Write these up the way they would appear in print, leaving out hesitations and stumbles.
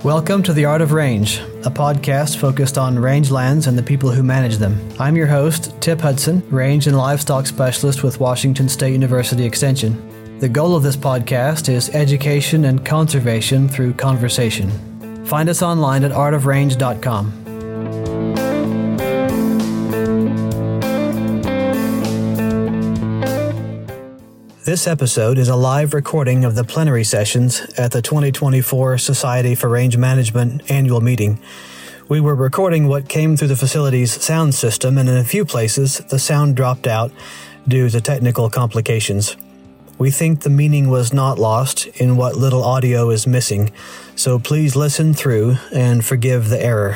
Welcome to The Art of Range, a podcast focused on rangelands and the people who manage them. I'm your host, Tip Hudson, Range and Livestock Specialist with Washington State University Extension. The goal of this podcast is education and conservation through conversation. Find us online at artofrange.com. This episode is a live recording of the plenary sessions at the 2024 Society for Range Management annual meeting. We were recording what came through the facility's sound system, and in a few places, the sound dropped out due to technical complications. We think the meaning was not lost in what little audio is missing, so please listen through and forgive the error.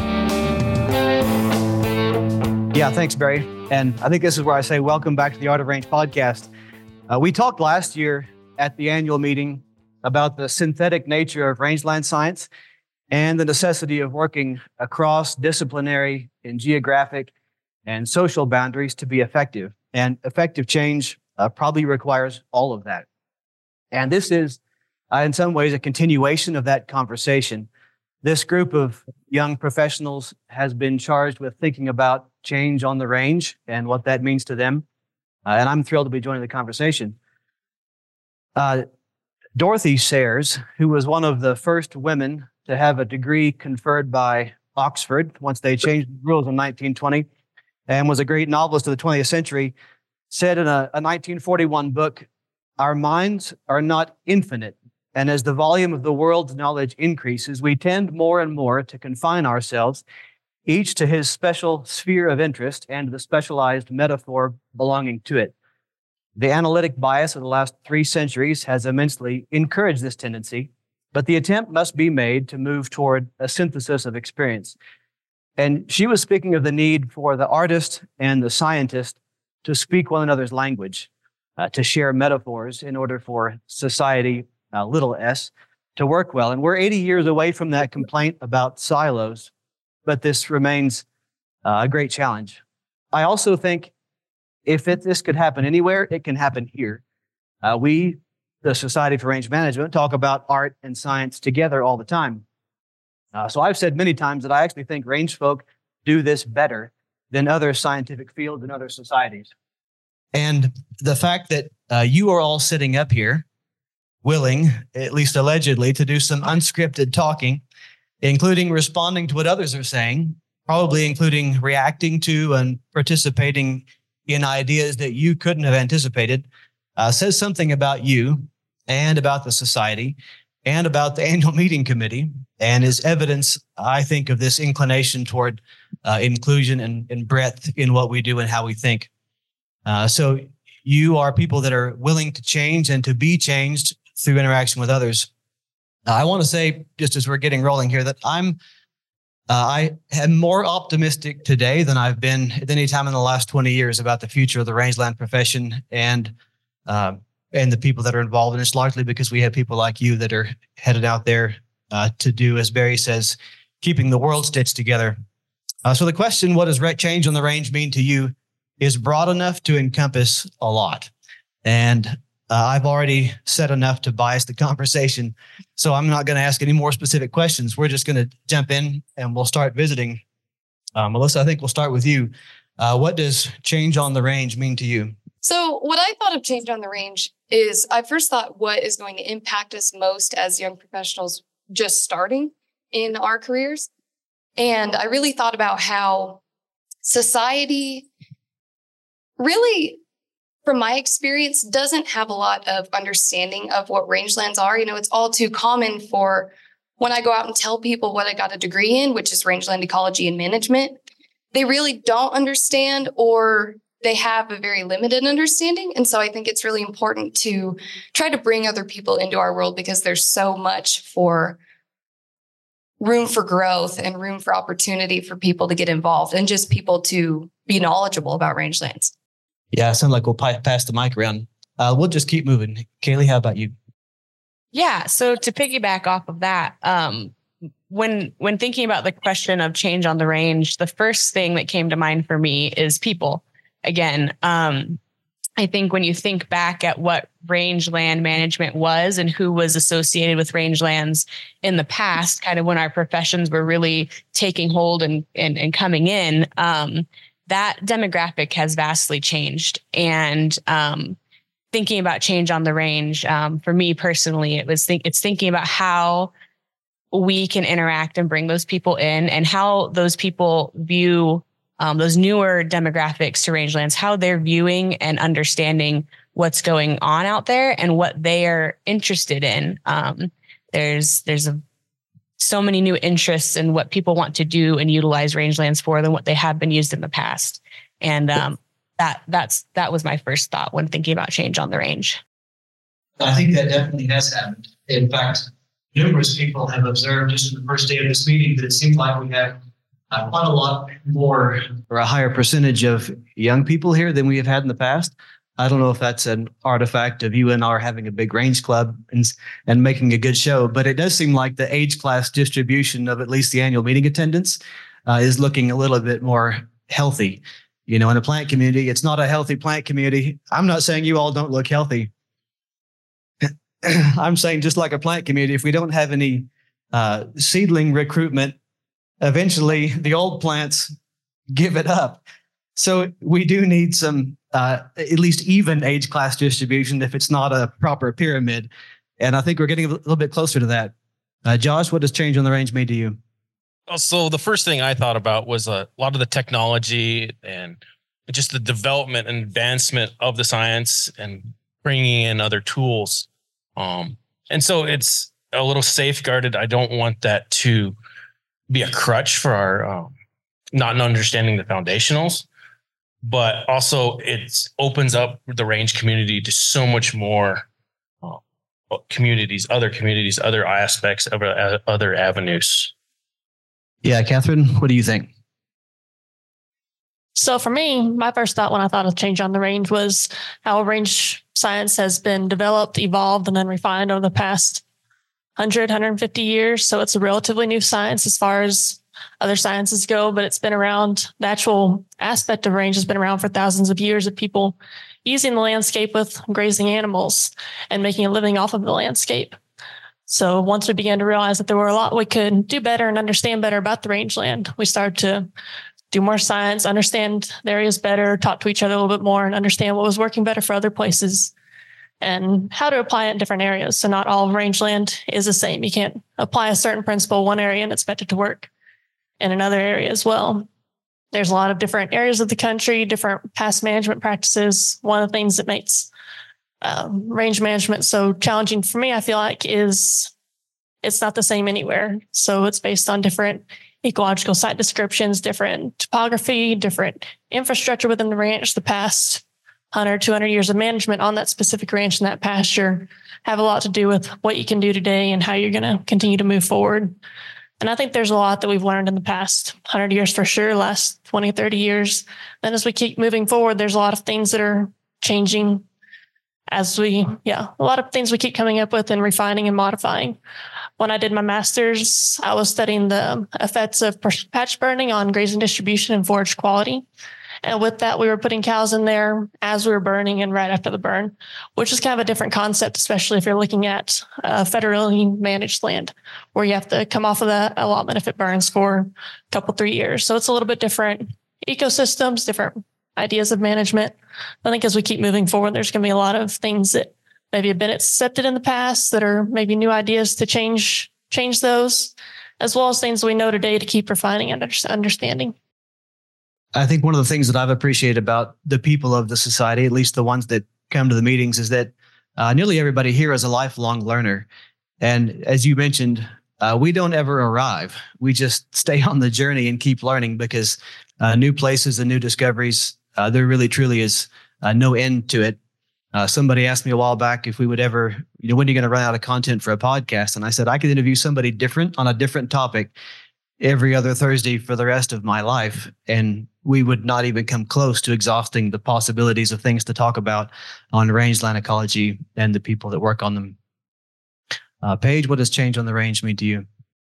Yeah, thanks, Barry. And I think this is where I say welcome back to the Art of Range podcast. We talked last year at the annual meeting about the synthetic nature of rangeland science and the necessity of working across disciplinary and geographic and social boundaries to be effective. And effective change probably requires all of that. And this is, in some ways, a continuation of that conversation. This group of young professionals has been charged with thinking about change on the range and what that means to them. And I'm thrilled to be joining the conversation. Dorothy Sayers, who was one of the first women to have a degree conferred by Oxford once they changed the rules in 1920, and was a great novelist of the 20th century, said in a 1941 book, "Our minds are not infinite, and as the volume of the world's knowledge increases, we tend more and more to confine ourselves each to his special sphere of interest and the specialized metaphor belonging to it. The analytic bias of the last 3 centuries has immensely encouraged this tendency, but the attempt must be made to move toward a synthesis of experience." And she was speaking of the need for the artist and the scientist to speak one another's language, to share metaphors in order for society, little s, to work well. And we're 80 years away from that complaint about silos, but this remains a great challenge. I also think this could happen anywhere, it can happen here. We, the Society for Range Management, talk about art and science together all the time. So I've said many times that I actually think range folk do this better than other scientific fields and other societies. And the fact that you are all sitting up here, willing, at least allegedly, to do some unscripted talking, including responding to what others are saying, probably including reacting to and participating in ideas that you couldn't have anticipated, says something about you and about the society and about the annual meeting committee, and is evidence, I think, of this inclination toward inclusion and breadth in what we do and how we think. So you are people that are willing to change and to be changed through interaction with others. I want to say, just as we're getting rolling here, that I am more optimistic today than I've been at any time in the last 20 years about the future of the rangeland profession and the people that are involved. And it's largely because we have people like you that are headed out there to do, as Barry says, keeping the world stitched together. So the question, what does change on the range mean to you, is broad enough to encompass a lot. And I've already said enough to bias the conversation, so I'm not going to ask any more specific questions. We're just going to jump in and we'll start visiting. Melissa, I think we'll start with you. What does change on the range mean to you? So what I thought of change on the range is, I first thought, what is going to impact us most as young professionals just starting in our careers? And I really thought about how society really, from my experience, doesn't have a lot of understanding of what rangelands are. It's all too common for when I go out and tell people what I got a degree in, which is rangeland ecology and management, they really don't understand, or they have a very limited understanding. And so I think it's really important to try to bring other people into our world, because there's so much for room for growth and room for opportunity for people to get involved and just people to be knowledgeable about rangelands. Yeah, it sounds like we'll pass the mic around. We'll just keep moving. Kaylee, how about you? Yeah, so to piggyback off of that, when thinking about the question of change on the range, the first thing that came to mind for me is people. Again, I think when you think back at what rangeland management was and who was associated with rangelands in the past, kind of when our professions were really taking hold and coming in, that demographic has vastly changed. And thinking about change on the range, for me personally, it's thinking about how we can interact and bring those people in, and how those people view those newer demographics to rangelands, how they're viewing and understanding what's going on out there and what they are interested in. There's so many new interests in what people want to do and utilize rangelands for than what they have been used in the past. And that was my first thought when thinking about change on the range. I think that definitely has happened. In fact, numerous people have observed just in the first day of this meeting that it seemed like we have quite a lot more, or a higher percentage of young people here than we have had in the past. I don't know if that's an artifact of UNR having a big range club and making a good show, but it does seem like the age class distribution of at least the annual meeting attendance is looking a little bit more healthy. In a plant community, it's not a healthy plant community. I'm not saying you all don't look healthy. I'm saying just like a plant community, if we don't have any seedling recruitment, eventually the old plants give it up. So we do need some at least even age class distribution if it's not a proper pyramid. And I think we're getting a little bit closer to that. Josh, what does change on the range mean to you? So the first thing I thought about was a lot of the technology and just the development and advancement of the science and bringing in other tools. And so it's a little safeguarded. I don't want that to be a crutch for our not understanding the foundationals, but also it opens up the range community to so much more other aspects of other avenues. Yeah, Catherine, what do you think? So for me, my first thought when I thought of change on the range was how range science has been developed, evolved, and then refined over the past 100, 150 years. So it's a relatively new science as far as other sciences go, but it's been around. The actual aspect of range has been around for thousands of years of people using the landscape with grazing animals and making a living off of the landscape. So once we began to realize that there were a lot we could do better and understand better about the rangeland, we started to do more science, understand the areas better, talk to each other a little bit more, and understand what was working better for other places and how to apply it in different areas. So not all rangeland is the same. You can't apply a certain principle in one area and expect it to work in another area as well. There's a lot of different areas of the country, different past management practices. One of the things that makes range management so challenging for me, I feel like, is it's not the same anywhere. So it's based on different ecological site descriptions, different topography, different infrastructure within the ranch. The past 100, 200 years of management on that specific ranch and that pasture have a lot to do with what you can do today and how you're going to continue to move forward. And I think there's a lot that we've learned in the past 100 years for sure, last 20, 30 years. Then as we keep moving forward, there's a lot of things that are changing a lot of things we keep coming up with and refining and modifying. When I did my master's, I was studying the effects of patch burning on grazing distribution and forage quality. And with that, we were putting cows in there as we were burning and right after the burn, which is kind of a different concept, especially if you're looking at federally managed land, where you have to come off of that allotment if it burns for a couple, 3 years. So it's a little bit different ecosystems, different ideas of management. I think as we keep moving forward, there's going to be a lot of things that maybe have been accepted in the past that are maybe new ideas to change those, as well as things we know today to keep refining and understanding. I think one of the things that I've appreciated about the people of the society, at least the ones that come to the meetings, is that nearly everybody here is a lifelong learner. And as you mentioned, we don't ever arrive. We just stay on the journey and keep learning because new places and new discoveries, there really truly is no end to it. Somebody asked me a while back if we would ever, when are you going to run out of content for a podcast? And I said, I could interview somebody different on a different topic every other Thursday for the rest of my life. And we would not even come close to exhausting the possibilities of things to talk about on rangeland ecology and the people that work on them. Paige, what does change on the range mean to you?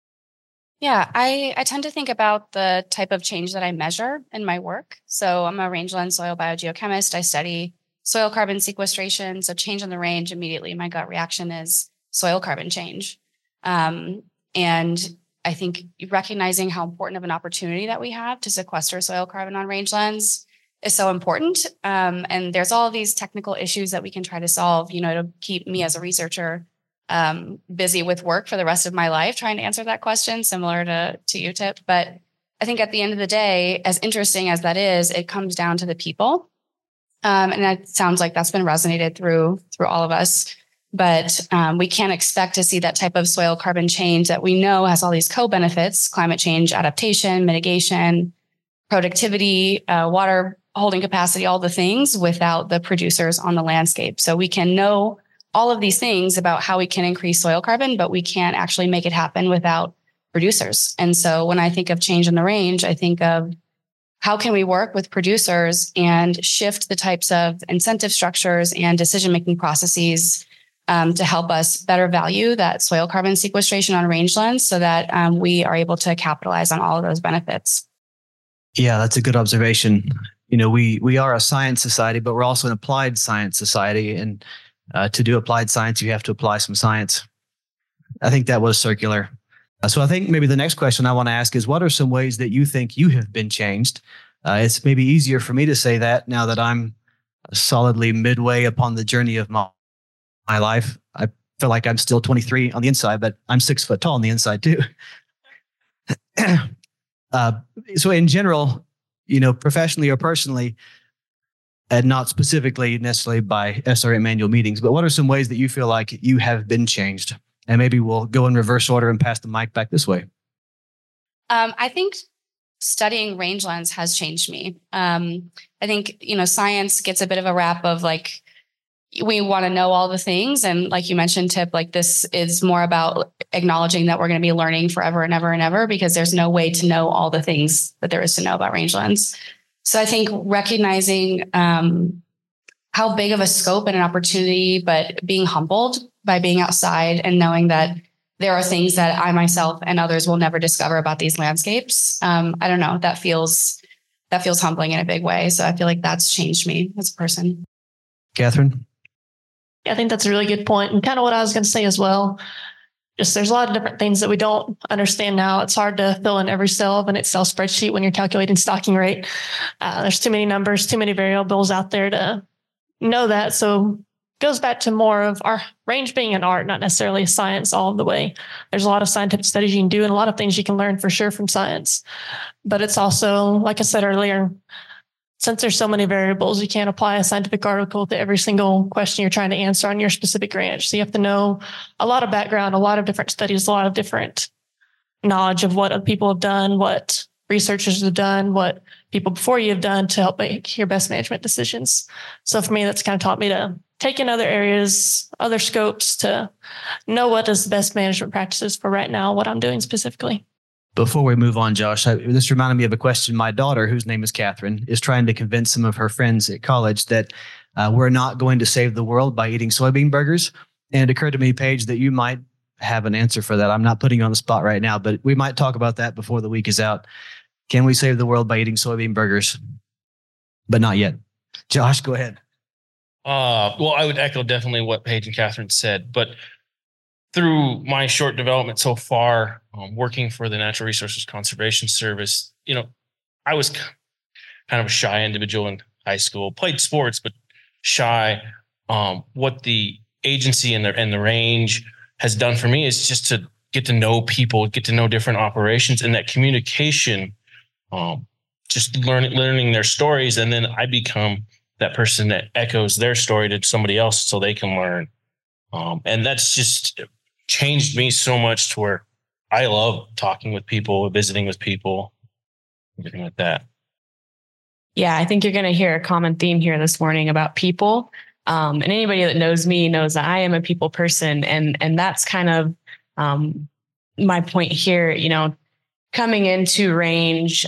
Yeah, I tend to think about the type of change that I measure in my work. So I'm a rangeland soil biogeochemist. I study soil carbon sequestration. So change on the range, immediately my gut reaction is soil carbon change. And I think recognizing how important of an opportunity that we have to sequester soil carbon on rangelands is so important. And there's all of these technical issues that we can try to solve, to keep me as a researcher busy with work for the rest of my life, trying to answer that question, similar to you, Tip. But I think at the end of the day, as interesting as that is, it comes down to the people. And that sounds like that's been resonated through all of us. But we can't expect to see that type of soil carbon change that we know has all these co-benefits: climate change, adaptation, mitigation, productivity, water holding capacity, all the things, without the producers on the landscape. So we can know all of these things about how we can increase soil carbon, but we can't actually make it happen without producers. And so when I think of change in the range, I think of how can we work with producers and shift the types of incentive structures and decision-making processes to help us better value that soil carbon sequestration on rangelands, so that we are able to capitalize on all of those benefits. Yeah, that's a good observation. We are a science society, but we're also an applied science society. And to do applied science, you have to apply some science. I think that was circular. So I think maybe the next question I want to ask is, what are some ways that you think you have been changed? It's maybe easier for me to say that now that I'm solidly midway upon the journey of my life. I feel like I'm still 23 on the inside, but I'm 6 foot tall on the inside too. So in general, professionally or personally, and not specifically necessarily by SRM annual meetings, but what are some ways that you feel like you have been changed? And maybe we'll go in reverse order and pass the mic back this way. I think studying rangelands has changed me. I think, science gets a bit of a rap of like, we want to know all the things. And like you mentioned, Tip, like this is more about acknowledging that we're going to be learning forever and ever and ever, because there's no way to know all the things that there is to know about rangelands. So I think recognizing how big of a scope and an opportunity, but being humbled by being outside and knowing that there are things that I myself and others will never discover about these landscapes. I don't know, that feels humbling in a big way. So I feel like that's changed me as a person. Catherine? Yeah, I think that's a really good point. And kind of what I was going to say as well. Just there's a lot of different things that we don't understand now. It's hard to fill in every cell of an Excel spreadsheet when you're calculating stocking rate. There's too many numbers, too many variables out there to know that. So it goes back to more of our range being an art, not necessarily a science all of the way. There's a lot of scientific studies you can do and a lot of things you can learn for sure from science. But it's also, like I said earlier, since there's so many variables, you can't apply a scientific article to every single question you're trying to answer on your specific ranch. So you have to know a lot of background, a lot of different studies, a lot of different knowledge of what other people have done, what researchers have done, what people before you have done to help make your best management decisions. So for me, that's kind of taught me to take in other areas, other scopes to know what is the best management practices for right now, what I'm doing specifically. Before we move on, Josh, this reminded me of a question. My daughter, whose name is Catherine, is trying to convince some of her friends at college that we're not going to save the world by eating soybean burgers. And it occurred to me, Paige, that you might have an answer for that. I'm not putting you on the spot right now, but we might talk about that before the week is out. Can we save the world by eating soybean burgers? But not yet. Josh, go ahead. Well, I would echo definitely what Paige and Catherine said, but through my short development so far, working for the Natural Resources Conservation Service, I was kind of a shy individual in high school, played sports, but shy. What the agency and the range has done for me is just to get to know people, get to know different operations, and that communication, just learning their stories. And then I become that person that echoes their story to somebody else so they can learn. And that's just changed me so much to where I love talking with people, visiting with people, everything like that. Yeah, I think you're going to hear a common theme here this morning about people. And anybody that knows me knows that I am a people person. And that's kind of my point here, coming into range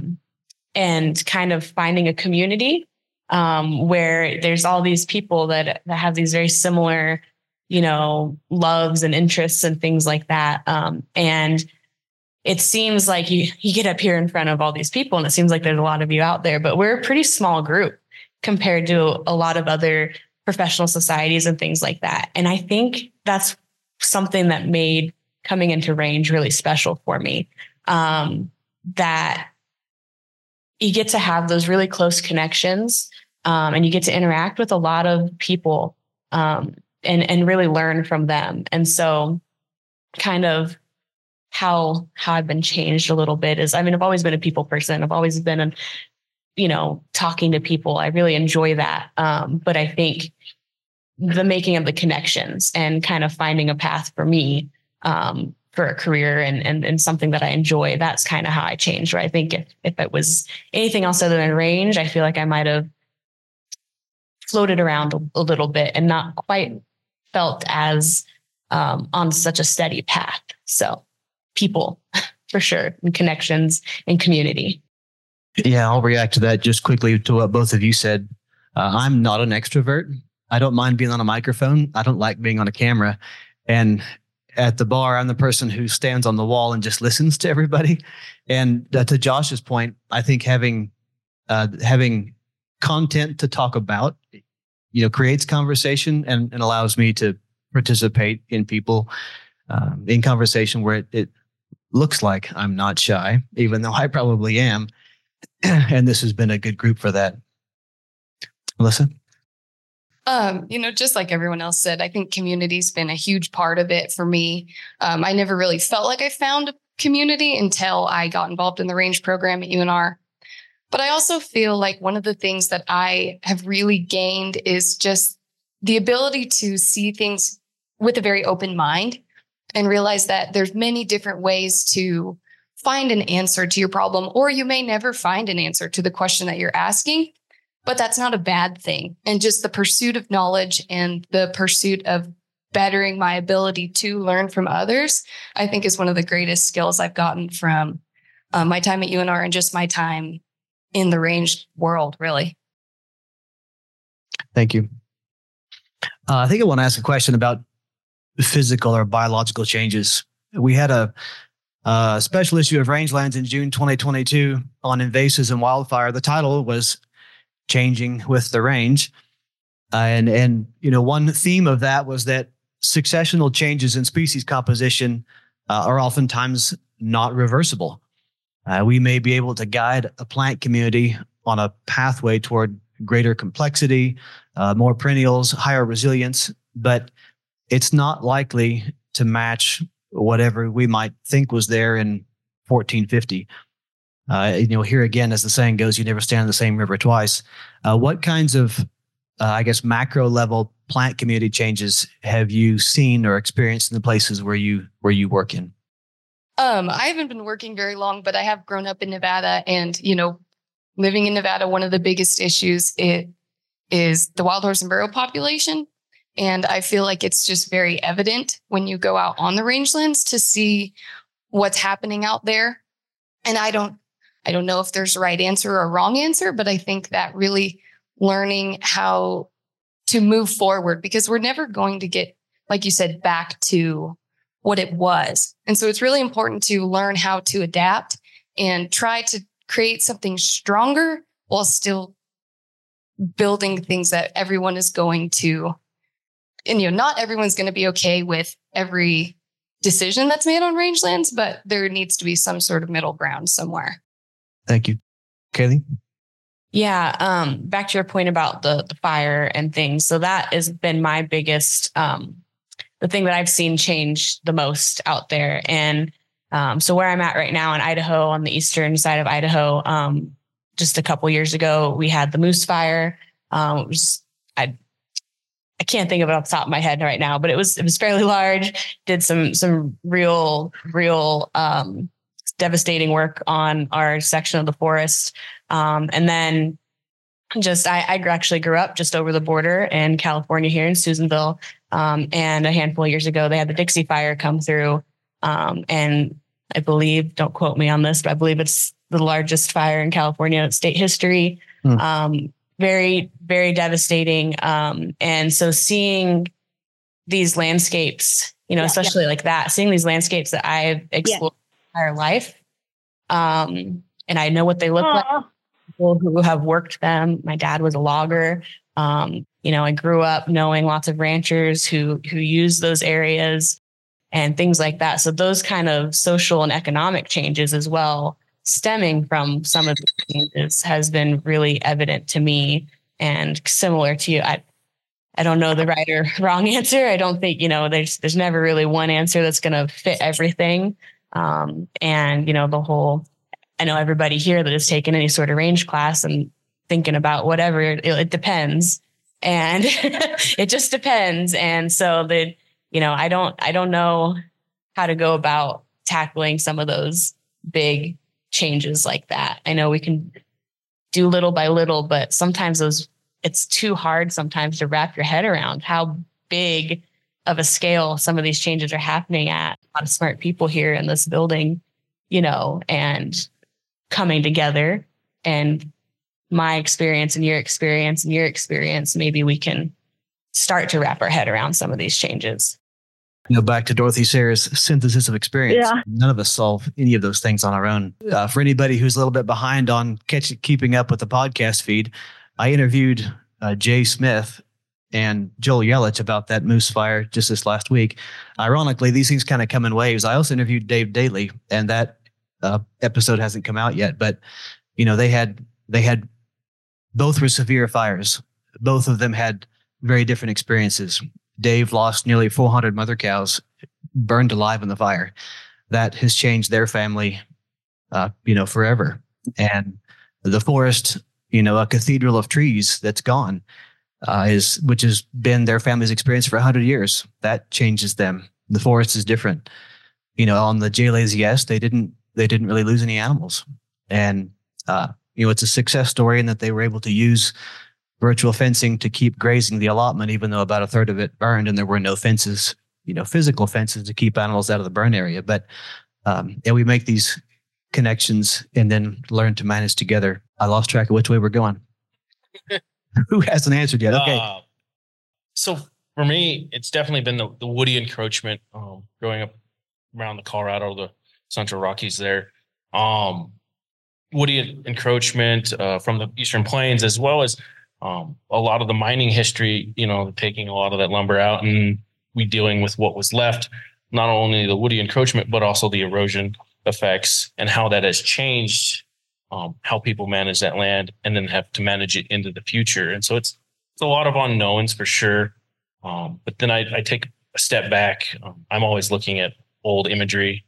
and kind of finding a community where there's all these people that have these very similar loves and interests and things like that. And it seems like you get up here in front of all these people and it seems like there's a lot of you out there, but we're a pretty small group. compared to a lot of other professional societies and things like that. And I think that's something that made coming into range really special for me. That you get to have those really close connections, and you get to interact with a lot of people, and really learn from them. And so kind of how I've been changed a little bit is, I mean, I've always been a people person. I've always been, talking to people. I really enjoy that. But I think the making of the connections and kind of finding a path for me, for a career and something that I enjoy, that's kind of how I changed. Right? I think if it was anything else other than range, I feel like I might have floated around a little bit and not quite felt as on such a steady path. So people for sure, and connections and community. Yeah, I'll react to that just quickly to what both of you said. I'm not an extrovert. I don't mind being on a microphone. I don't like being on a camera. And at the bar, I'm the person who stands on the wall and just listens to everybody. And to Josh's point, I think having content to talk about, creates conversation and allows me to participate in people, in conversation where it looks like I'm not shy, even though I probably am. And this has been a good group for that. Melissa? Just like everyone else said, I think community's been a huge part of it for me. I never really felt like I found a community until I got involved in the range program at UNR. But I also feel like one of the things that I have really gained is just the ability to see things with a very open mind and realize that there's many different ways to find an answer to your problem, or you may never find an answer to the question that you're asking. But that's not a bad thing. And just the pursuit of knowledge and the pursuit of bettering my ability to learn from others, I think is one of the greatest skills I've gotten from my time at UNR and just my time in the range world, really. Thank you. I think I want to ask a question about physical or biological changes. We had a special issue of Rangelands in June 2022 on invasives and wildfire. The title was Changing with the Range. And one theme of that was that successional changes in species composition are oftentimes not reversible. We may be able to guide a plant community on a pathway toward greater complexity, more perennials, higher resilience, but it's not likely to match whatever we might think was there in 1450. Here again, as the saying goes, you never stand in the same river twice. What kinds of, macro level plant community changes have you seen or experienced in the places where you work in? I haven't been working very long, but I have grown up in Nevada, and living in Nevada, one of the biggest issues is the wild horse and burro population. And I feel like it's just very evident when you go out on the rangelands to see what's happening out there. And I don't know if there's a right answer or a wrong answer, but I think that really learning how to move forward, because we're never going to get, like you said, back to what it was. And so it's really important to learn how to adapt and try to create something stronger while still building things that everyone is going to, and not everyone's going to be okay with every decision that's made on rangelands, but there needs to be some sort of middle ground somewhere. Thank you. Kaylee? Yeah. Back to your point about the fire and things. So that has been my biggest, the thing that I've seen change the most out there. And so where I'm at right now in Idaho, on the eastern side of Idaho, just a couple years ago, we had the Moose Fire. I can't think of it off the top of my head right now, but it was fairly large. Did some real devastating work on our section of the forest. And then I actually grew up just over the border in California here in Susanville. And a handful of years ago, they had the Dixie Fire come through. And I believe, don't quote me on this, but I believe it's the largest fire in California state history. Very, very devastating. And so seeing these landscapes, especially like that, seeing these landscapes that I've explored my entire life. And I know what they look like, people who have worked them. My dad was a logger. I grew up knowing lots of ranchers who use those areas and things like that. So those kind of social and economic changes as well, stemming from some of the changes, has been really evident to me and similar to you. I don't know the right or wrong answer. I don't think, there's never really one answer that's going to fit everything. I know everybody here that has taken any sort of range class and thinking about whatever, it depends. And it just depends. And so I don't know how to go about tackling some of those big changes like that. I know we can do little by little, but sometimes it's too hard sometimes to wrap your head around how big of a scale some of these changes are happening at. A lot of smart people here in this building, and coming together, and my experience and your experience, maybe we can start to wrap our head around some of these changes. Back to Dorothy Sayers' synthesis of experience. Yeah. None of us solve any of those things on our own. For anybody who's a little bit behind on keeping up with the podcast feed, I interviewed Jay Smith and Joel Yelich about that moose fire just this last week. Ironically, these things kind of come in waves. I also interviewed Dave Daly, and that episode hasn't come out yet. But they had both were severe fires. Both of them had very different experiences. Dave lost nearly 400 mother cows burned alive in the fire. That has changed their family, forever. And the forest, a cathedral of trees that's gone, which has been their family's experience for 100 years. That changes them. The forest is different. On the JLAZS, they didn't really lose any animals. And, it's a success story in that they were able to use virtual fencing to keep grazing the allotment, even though about a third of it burned and there were no fences, physical fences to keep animals out of the burn area. But we make these connections and then learn to manage together. I lost track of which way we're going. Who hasn't answered yet? Okay. So for me, it's definitely been the woody encroachment, growing up around the Colorado, the Central Rockies there. Woody encroachment from the Eastern Plains, as well as a lot of the mining history, taking a lot of that lumber out and we dealing with what was left, not only the woody encroachment, but also the erosion effects and how that has changed how people manage that land and then have to manage it into the future. And so it's a lot of unknowns for sure. But then I take a step back. I'm always looking at old imagery.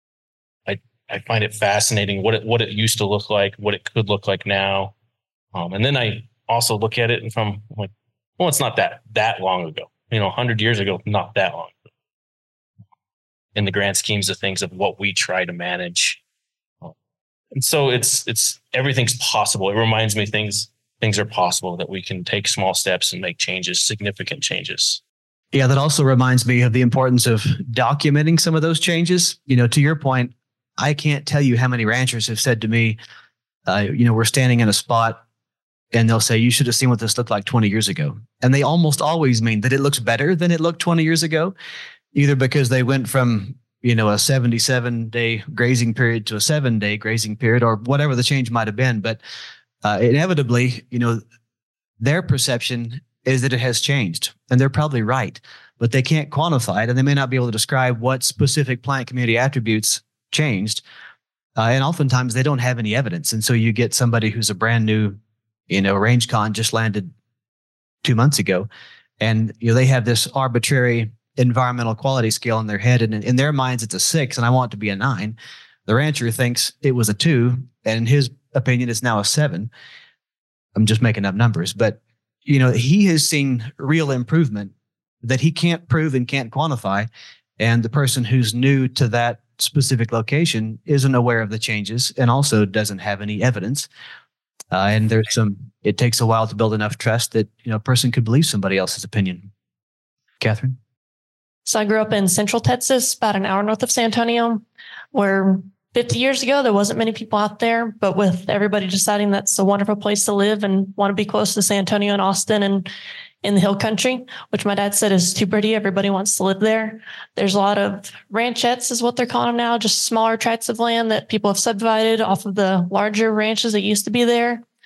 I find it fascinating what it used to look like, what it could look like now. And then I also look at it and I'm like, well, it's not that long ago. 100 years ago, not that long ago. In the grand schemes of things of what we try to manage. And so it's everything's possible. It reminds me things are possible, that we can take small steps and make changes, significant changes. Yeah, that also reminds me of the importance of documenting some of those changes. To your point, I can't tell you how many ranchers have said to me, we're standing in a spot and they'll say, you should have seen what this looked like 20 years ago. And they almost always mean that it looks better than it looked 20 years ago, either because they went from, a 77-day grazing period to a 7-day grazing period or whatever the change might have been. But inevitably, their perception is that it has changed, and they're probably right, but they can't quantify it, and they may not be able to describe what specific plant community attributes changed. And oftentimes they don't have any evidence. And so you get somebody who's a brand new, range con just landed 2 months ago, and they have this arbitrary environmental quality scale in their head, and in their minds it's a 6, and I want it to be a 9. The rancher thinks it was a 2, and in his opinion it's now a 7. I'm just making up numbers, but he has seen real improvement that he can't prove and can't quantify, and the person who's new to that specific location isn't aware of the changes and also doesn't have any evidence. And it takes a while to build enough trust that a person could believe somebody else's opinion. Catherine? So I grew up in Central Texas, about an hour north of San Antonio, where 50 years ago, there wasn't many people out there, but with everybody deciding that's a wonderful place to live and want to be close to San Antonio and Austin and in the hill country, which my dad said is too pretty. Everybody wants to live there. There's a lot of ranchettes is what they're calling them now, just smaller tracts of land that people have subdivided off of the larger ranches that used to be there.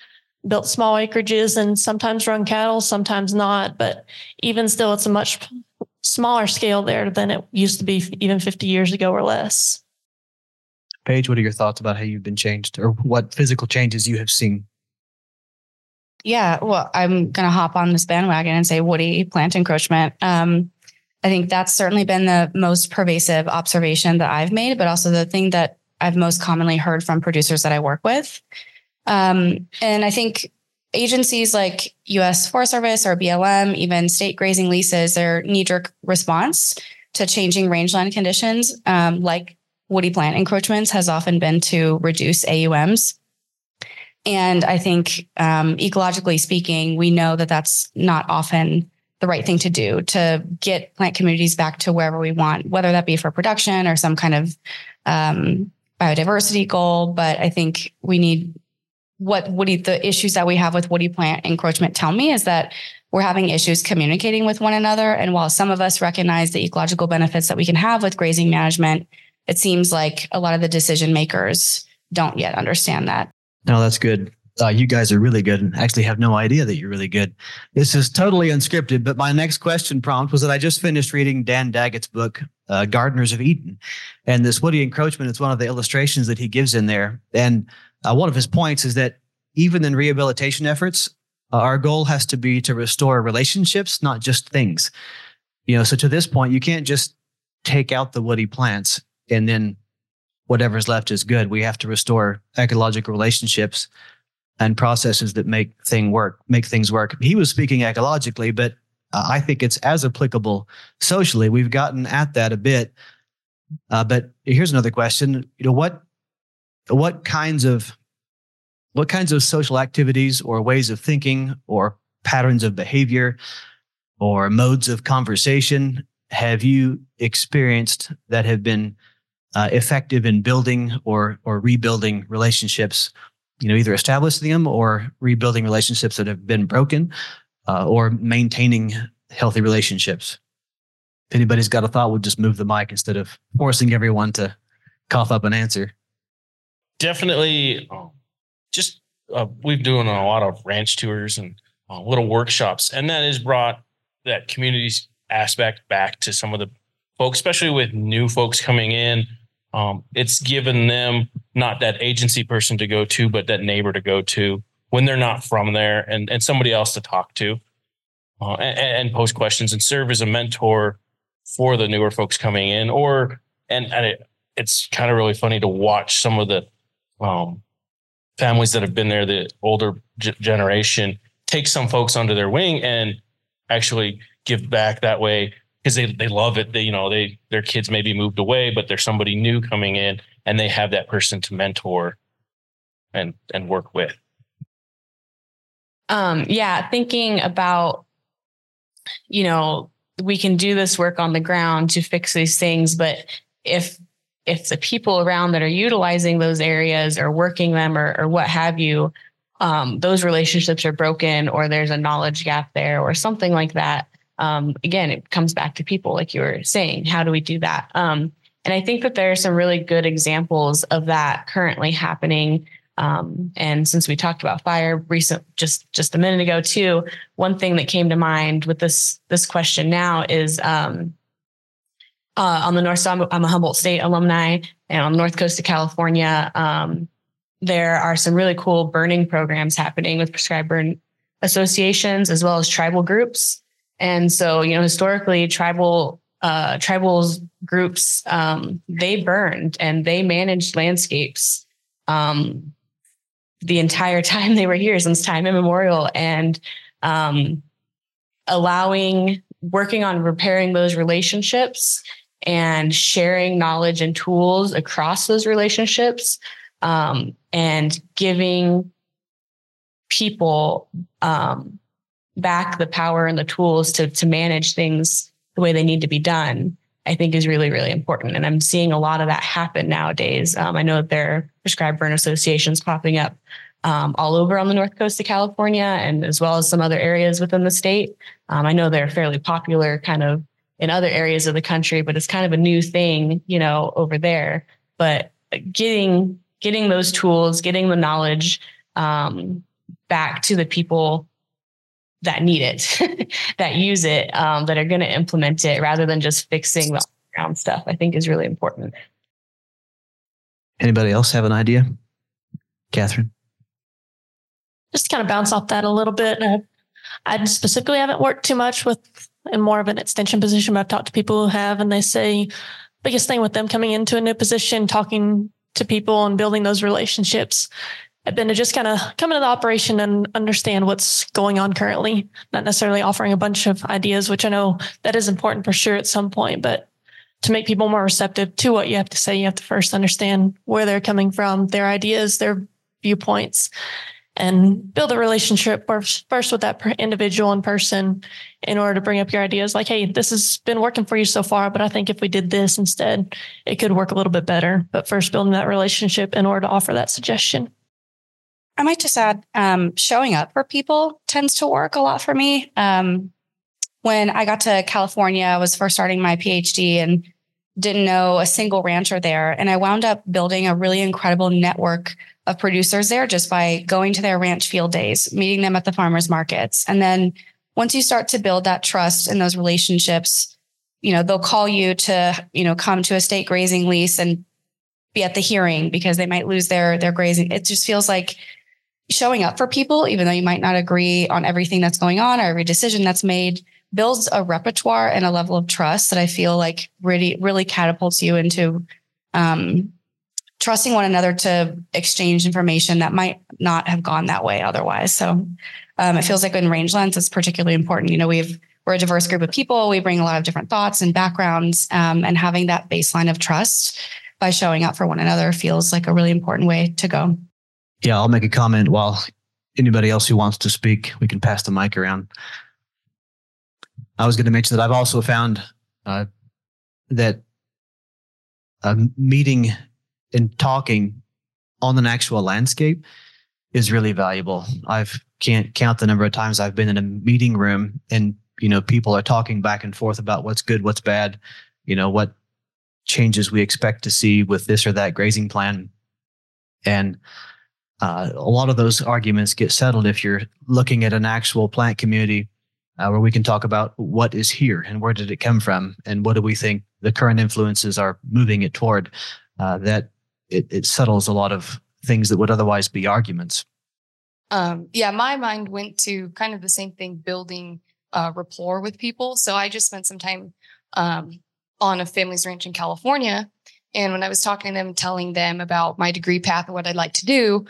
built small acreages and sometimes run cattle, sometimes not. But even still, it's a much smaller scale there than it used to be even 50 years ago or less. Paige, what are your thoughts about how you've been changed or what physical changes you have seen? Yeah, well, I'm going to hop on this bandwagon and say woody plant encroachment. I think that's certainly been the most pervasive observation that I've made, but also the thing that I've most commonly heard from producers that I work with. And I think agencies like U.S. Forest Service or BLM, even state grazing leases, their knee-jerk response to changing rangeland conditions, like woody plant encroachments, has often been to reduce AUMs. And I think ecologically speaking, we know that that's not often the right thing to do to get plant communities back to wherever we want, whether that be for production or some kind of biodiversity goal. But I think we need the issues that we have with woody plant encroachment tell me is that we're having issues communicating with one another. And while some of us recognize the ecological benefits that we can have with grazing management, it seems like a lot of the decision makers don't yet understand that. No, that's good. You guys are really good and actually have no idea that you're really good. This is totally unscripted, but my next question prompt was that I just finished reading Dan Daggett's book, Gardeners of Eden. And this woody encroachment is one of the illustrations that he gives in there. And one of his points is that even in rehabilitation efforts, our goal has to be to restore relationships, not just things. So to this point, you can't just take out the woody plants and then whatever's left is good. We have to restore ecological relationships and processes that make things work. He was speaking ecologically, but I think it's as applicable socially. We've gotten at that a bit. But here's another question. What kinds of social activities or ways of thinking or patterns of behavior or modes of conversation have you experienced that have been effective in building or rebuilding relationships, either establishing them or rebuilding relationships that have been broken, or maintaining healthy relationships? If anybody's got a thought, we'll just move the mic instead of forcing everyone to cough up an answer. Definitely, we've doing a lot of ranch tours and little workshops, and that has brought that community aspect back to some of the folks, especially with new folks coming in. It's given them not that agency person to go to, but that neighbor to go to when they're not from there, and somebody else to talk to, and pose questions and serve as a mentor for the newer folks coming in. It's kind of really funny to watch some of the families that have been there, the older generation, take some folks under their wing and actually give back that way. Because they love it. Their kids maybe moved away, but there's somebody new coming in and they have that person to mentor and work with. Thinking about, we can do this work on the ground to fix these things, but if the people around that are utilizing those areas or working them or what have you, those relationships are broken or there's a knowledge gap there or something like that. Again, it comes back to people, like you were saying. How do we do that? And I think that there are some really good examples of that currently happening. And since we talked about fire just a minute ago too, one thing that came to mind with this question now is on the north side. I'm a Humboldt State alumni, and on the north coast of California, there are some really cool burning programs happening with prescribed burn associations as well as tribal groups. And so, historically, tribals groups, they burned and they managed landscapes the entire time they were here, since time immemorial, and working on repairing those relationships and sharing knowledge and tools across those relationships, and giving people back the power and the tools to manage things the way they need to be done, I think is really, really important. And I'm seeing a lot of that happen nowadays. I know that there are prescribed burn associations popping up all over on the north coast of California, and as well as some other areas within the state. I know they're fairly popular kind of in other areas of the country, but it's kind of a new thing, over there. But getting those tools, getting the knowledge, back to the people that need it, that use it, that are going to implement it rather than just fixing the ground stuff, I think is really important. Anybody else have an idea? Catherine? Just to kind of bounce off that a little bit. I specifically haven't worked too much in more of an extension position, but I've talked to people who have, and they say biggest thing with them coming into a new position, talking to people and building those relationships, have been to just kind of come into the operation and understand what's going on currently, not necessarily offering a bunch of ideas, which I know that is important for sure at some point, but to make people more receptive to what you have to say, you have to first understand where they're coming from, their ideas, their viewpoints, and build a relationship first with that individual in person in order to bring up your ideas like, hey, this has been working for you so far, but I think if we did this instead, it could work a little bit better. But first building that relationship in order to offer that suggestion. I might just add, showing up for people tends to work a lot for me. When I got to California, I was first starting my PhD and didn't know a single rancher there. And I wound up building a really incredible network of producers there just by going to their ranch field days, meeting them at the farmers markets. And then once you start to build that trust and those relationships, they'll call you to, come to a state grazing lease and be at the hearing because they might lose their grazing. It just feels like showing up for people, even though you might not agree on everything that's going on or every decision that's made, builds a repertoire and a level of trust that I feel like really, really catapults you into trusting one another to exchange information that might not have gone that way otherwise. So it feels like in Rangelands, it's particularly important. We're a diverse group of people. We bring a lot of different thoughts and backgrounds, and having that baseline of trust by showing up for one another feels like a really important way to go. Yeah, I'll make a comment while anybody else who wants to speak, we can pass the mic around. I was going to mention that I've also found that meeting and talking on an actual landscape is really valuable. I can't count the number of times I've been in a meeting room and, people are talking back and forth about what's good, what's bad, what changes we expect to see with this or that grazing plan. And a lot of those arguments get settled if you're looking at an actual plant community where we can talk about what is here and where did it come from and what do we think the current influences are moving it toward. That it settles a lot of things that would otherwise be arguments. My mind went to kind of the same thing, building rapport with people. So I just spent some time on a family's ranch in California. And when I was talking to them, telling them about my degree path and what I'd like to do,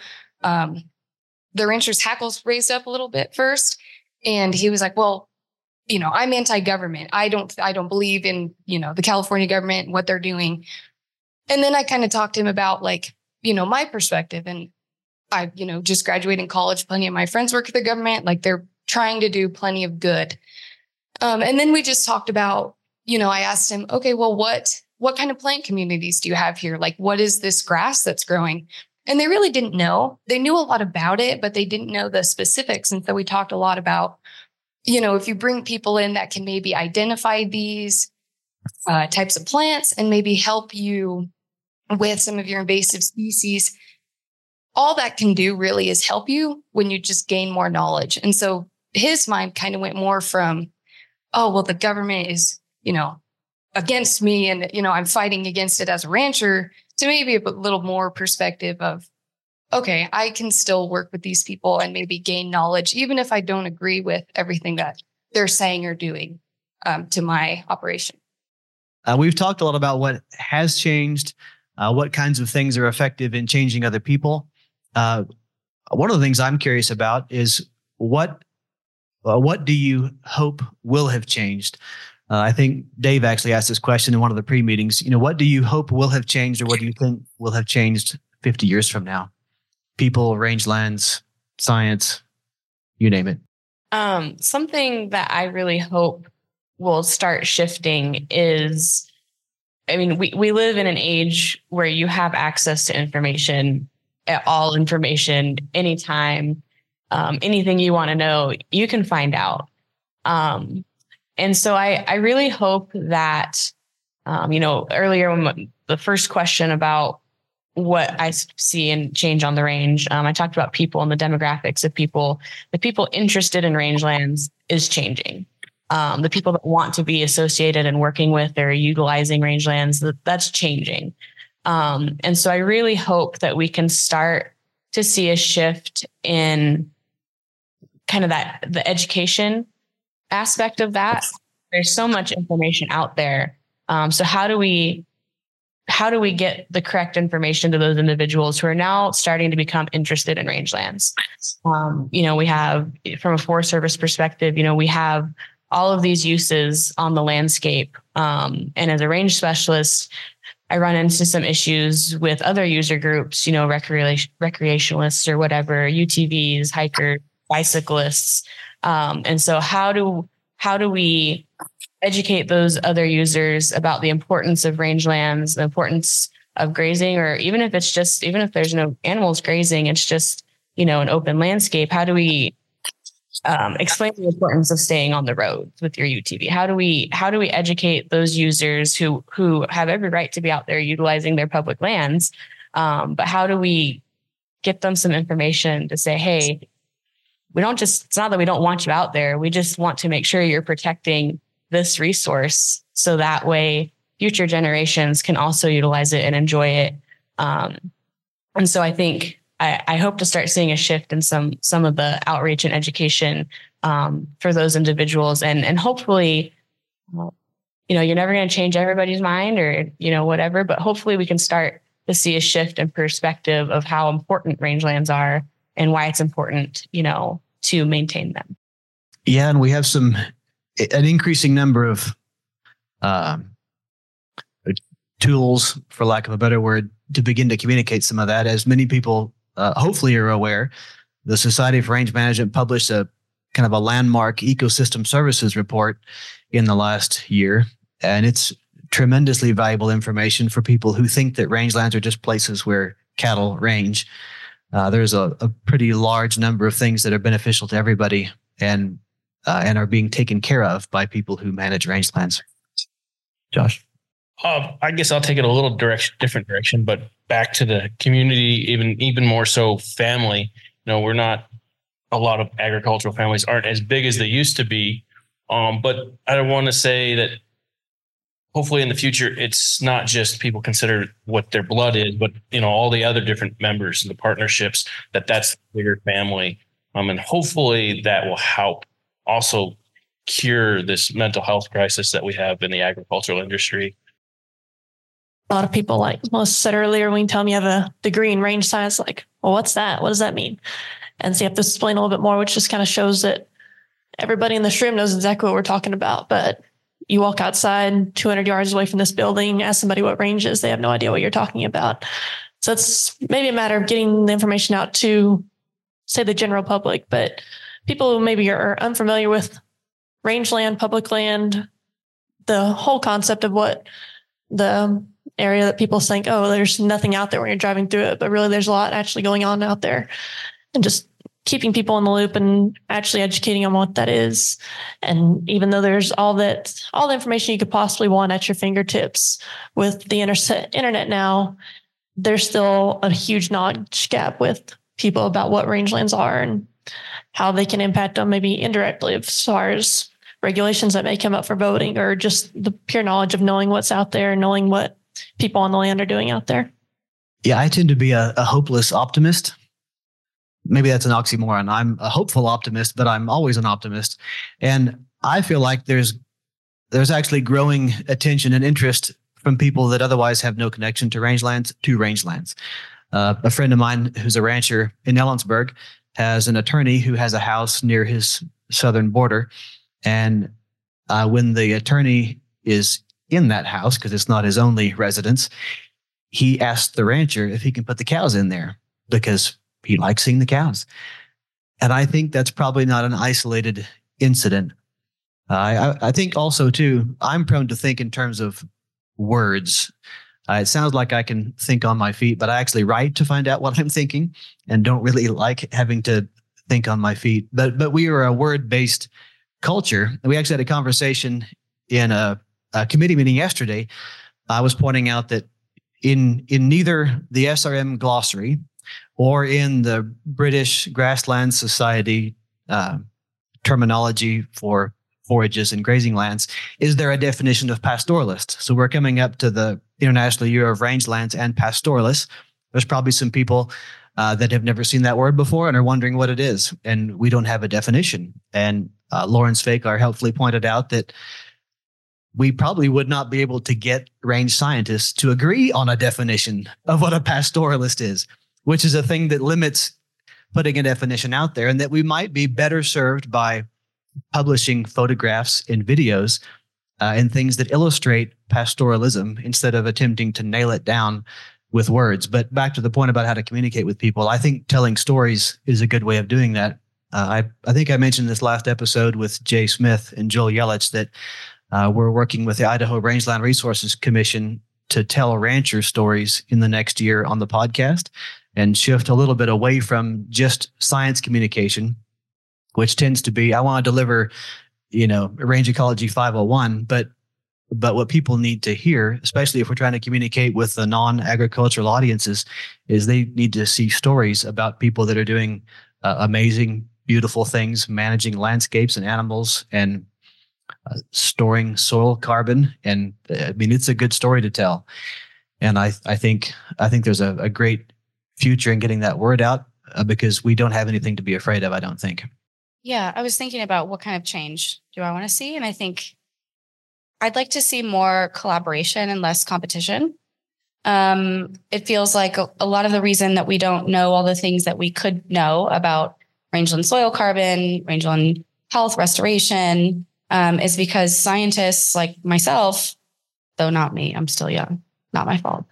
the rancher's hackles raised up a little bit first. And he was like, well, I'm anti-government. I don't believe in, the California government and what they're doing. And then I kind of talked to him about my perspective. And I, just graduated college. Plenty of my friends work for the government. Like they're trying to do plenty of good. And then we just talked about, I asked him, okay, well, what kind of plant communities do you have here? Like, what is this grass that's growing? And they really didn't know. They knew a lot about it, but they didn't know the specifics. And so we talked a lot about, if you bring people in that can maybe identify these types of plants and maybe help you with some of your invasive species, all that can do really is help you when you just gain more knowledge. And so his mind kind of went more from, oh, well, the government is, against me and, I'm fighting against it as a rancher, to maybe a little more perspective of, okay, I can still work with these people and maybe gain knowledge, even if I don't agree with everything that they're saying or doing to my operation. We've talked a lot about what has changed, what kinds of things are effective in changing other people. One of the things I'm curious about is what do you hope will have changed? I think Dave actually asked this question in one of the pre-meetings. What do you hope will have changed, or what do you think will have changed 50 years from now? People, rangelands, science, you name it. Something that I really hope will start shifting is, we live in an age where you have access to information, all information, anytime, anything you want to know, you can find out. And so I really hope that, earlier when the first question about what I see and change on the range. I talked about people and the demographics of people. The people interested in rangelands is changing. The people that want to be associated and working with or utilizing rangelands, that's changing. And so I really hope that we can start to see a shift in kind of the education aspect of that. There's so much information out there. So how do we get the correct information to those individuals who are now starting to become interested in rangelands? We have, from a Forest Service perspective, we have all of these uses on the landscape. And as a range specialist, I run into some issues with other user groups, recreationalists or whatever, UTVs, hikers, bicyclists. And so how do we educate those other users about the importance of rangelands, the importance of grazing, or even if there's no animals grazing, it's just, an open landscape. How do we explain the importance of staying on the roads with your UTV? How do we educate those users who have every right to be out there utilizing their public lands? But how do we get them some information to say, hey, it's not that we don't want you out there. We just want to make sure you're protecting this resource so that way future generations can also utilize it and enjoy it. And so I think I hope to start seeing a shift in some of the outreach and education for those individuals, and hopefully, you're never going to change everybody's mind or whatever, but hopefully we can start to see a shift in perspective of how important rangelands are and why it's important, to maintain them. Yeah, and we have an increasing number of tools, for lack of a better word, to begin to communicate some of that. As many people hopefully are aware, the Society for Range Management published a kind of a landmark ecosystem services report in the last year. And it's tremendously valuable information for people who think that rangelands are just places where cattle range. There's a pretty large number of things that are beneficial to everybody and are being taken care of by people who manage rangelands. Josh? I guess I'll take it a little different direction, but back to the community, even more so family. We're not, a lot of agricultural families aren't as big as they used to be. But I want to say that hopefully in the future, it's not just people consider what their blood is, but all the other different members and the partnerships, that's the bigger family. And hopefully that will help also cure this mental health crisis that we have in the agricultural industry. A lot of people, like Melissa said earlier, when you tell them you have a degree in range science, like, well, what's that? What does that mean? And so you have to explain a little bit more, which just kind of shows that everybody in this room knows exactly what we're talking about. But you walk outside 200 yards away from this building, ask somebody what range is, they have no idea what you're talking about. So it's maybe a matter of getting the information out to, say, the general public, but people who maybe are unfamiliar with rangeland, public land, the whole concept of what the area that people think, oh, there's nothing out there when you're driving through it, but really there's a lot actually going on out there, and just keeping people in the loop and actually educating them what that is. And even though there's all the information you could possibly want at your fingertips with the internet now, there's still a huge knowledge gap with people about what rangelands are and how they can impact them, maybe indirectly, as far as regulations that may come up for voting, or just the pure knowledge of knowing what's out there and knowing what people on the land are doing out there. Yeah, I tend to be a hopeless optimist. Maybe that's an oxymoron. I'm a hopeful optimist, but I'm always an optimist. And I feel like there's actually growing attention and interest from people that otherwise have no connection to rangelands. A friend of mine who's a rancher in Ellensburg has an attorney who has a house near his southern border. And when the attorney is in that house, because it's not his only residence, he asked the rancher if he can put the cows in there because he likes seeing the cows. And I think that's probably not an isolated incident. I think also, too, I'm prone to think in terms of words. It sounds like I can think on my feet, but I actually write to find out what I'm thinking and don't really like having to think on my feet. But we are a word-based culture. We actually had a conversation in a committee meeting yesterday. I was pointing out that in neither the SRM glossary or in the British Grassland Society terminology for forages and grazing lands is there a definition of pastoralist. So we're coming up to the International Year of Rangelands and Pastoralists. There's probably some people that have never seen that word before and are wondering what it is. And we don't have a definition. And Lawrence Fakar helpfully pointed out that we probably would not be able to get range scientists to agree on a definition of what a pastoralist is, which is a thing that limits putting a definition out there, and that we might be better served by publishing photographs and videos and things that illustrate pastoralism instead of attempting to nail it down with words. But back to the point about how to communicate with people, I think telling stories is a good way of doing that. I think I mentioned this last episode with Jay Smith and Joel Yelich that we're working with the Idaho Rangeland Resources Commission to tell rancher stories in the next year on the podcast and shift a little bit away from just science communication, which tends to be, I want to deliver, range ecology 501, but what people need to hear, especially if we're trying to communicate with the non-agricultural audiences, is they need to see stories about people that are doing amazing, beautiful things, managing landscapes and animals and storing soil carbon. And it's a good story to tell. And I think there's a great future in getting that word out because we don't have anything to be afraid of, I don't think. Yeah, I was thinking about what kind of change do I want to see? And I think I'd like to see more collaboration and less competition. It feels like a lot of the reason that we don't know all the things that we could know about rangeland soil carbon, rangeland health restoration, is because scientists like myself, though not me, I'm still young, not my fault,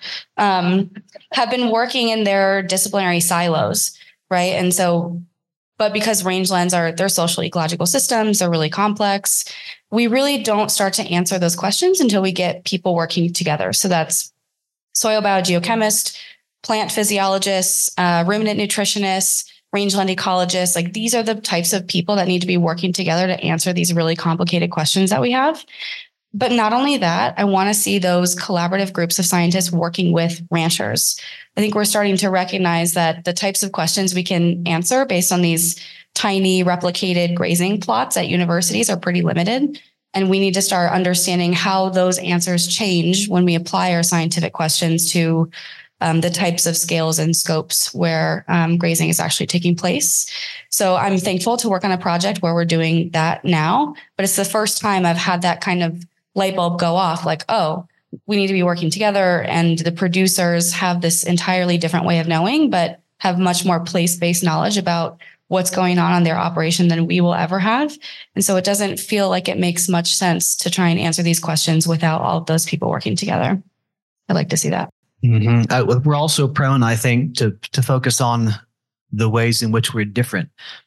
have been working in their disciplinary silos, right? And so, but because rangelands they're social ecological systems, they're really complex, we really don't start to answer those questions until we get people working together. So that's soil biogeochemists, plant physiologists, ruminant nutritionists, rangeland ecologists. Like these are the types of people that need to be working together to answer these really complicated questions that we have. But not only that, I want to see those collaborative groups of scientists working with ranchers. I think we're starting to recognize that the types of questions we can answer based on these tiny replicated grazing plots at universities are pretty limited. And we need to start understanding how those answers change when we apply our scientific questions to the types of scales and scopes where grazing is actually taking place. So I'm thankful to work on a project where we're doing that now, but it's the first time I've had that kind of light bulb go off, like, oh, we need to be working together. And the producers have this entirely different way of knowing, but have much more place-based knowledge about what's going on their operation than we will ever have. And so it doesn't feel like it makes much sense to try and answer these questions without all of those people working together. I'd like to see that. Mm-hmm. We're also prone, I think, to focus on the ways in which we're different.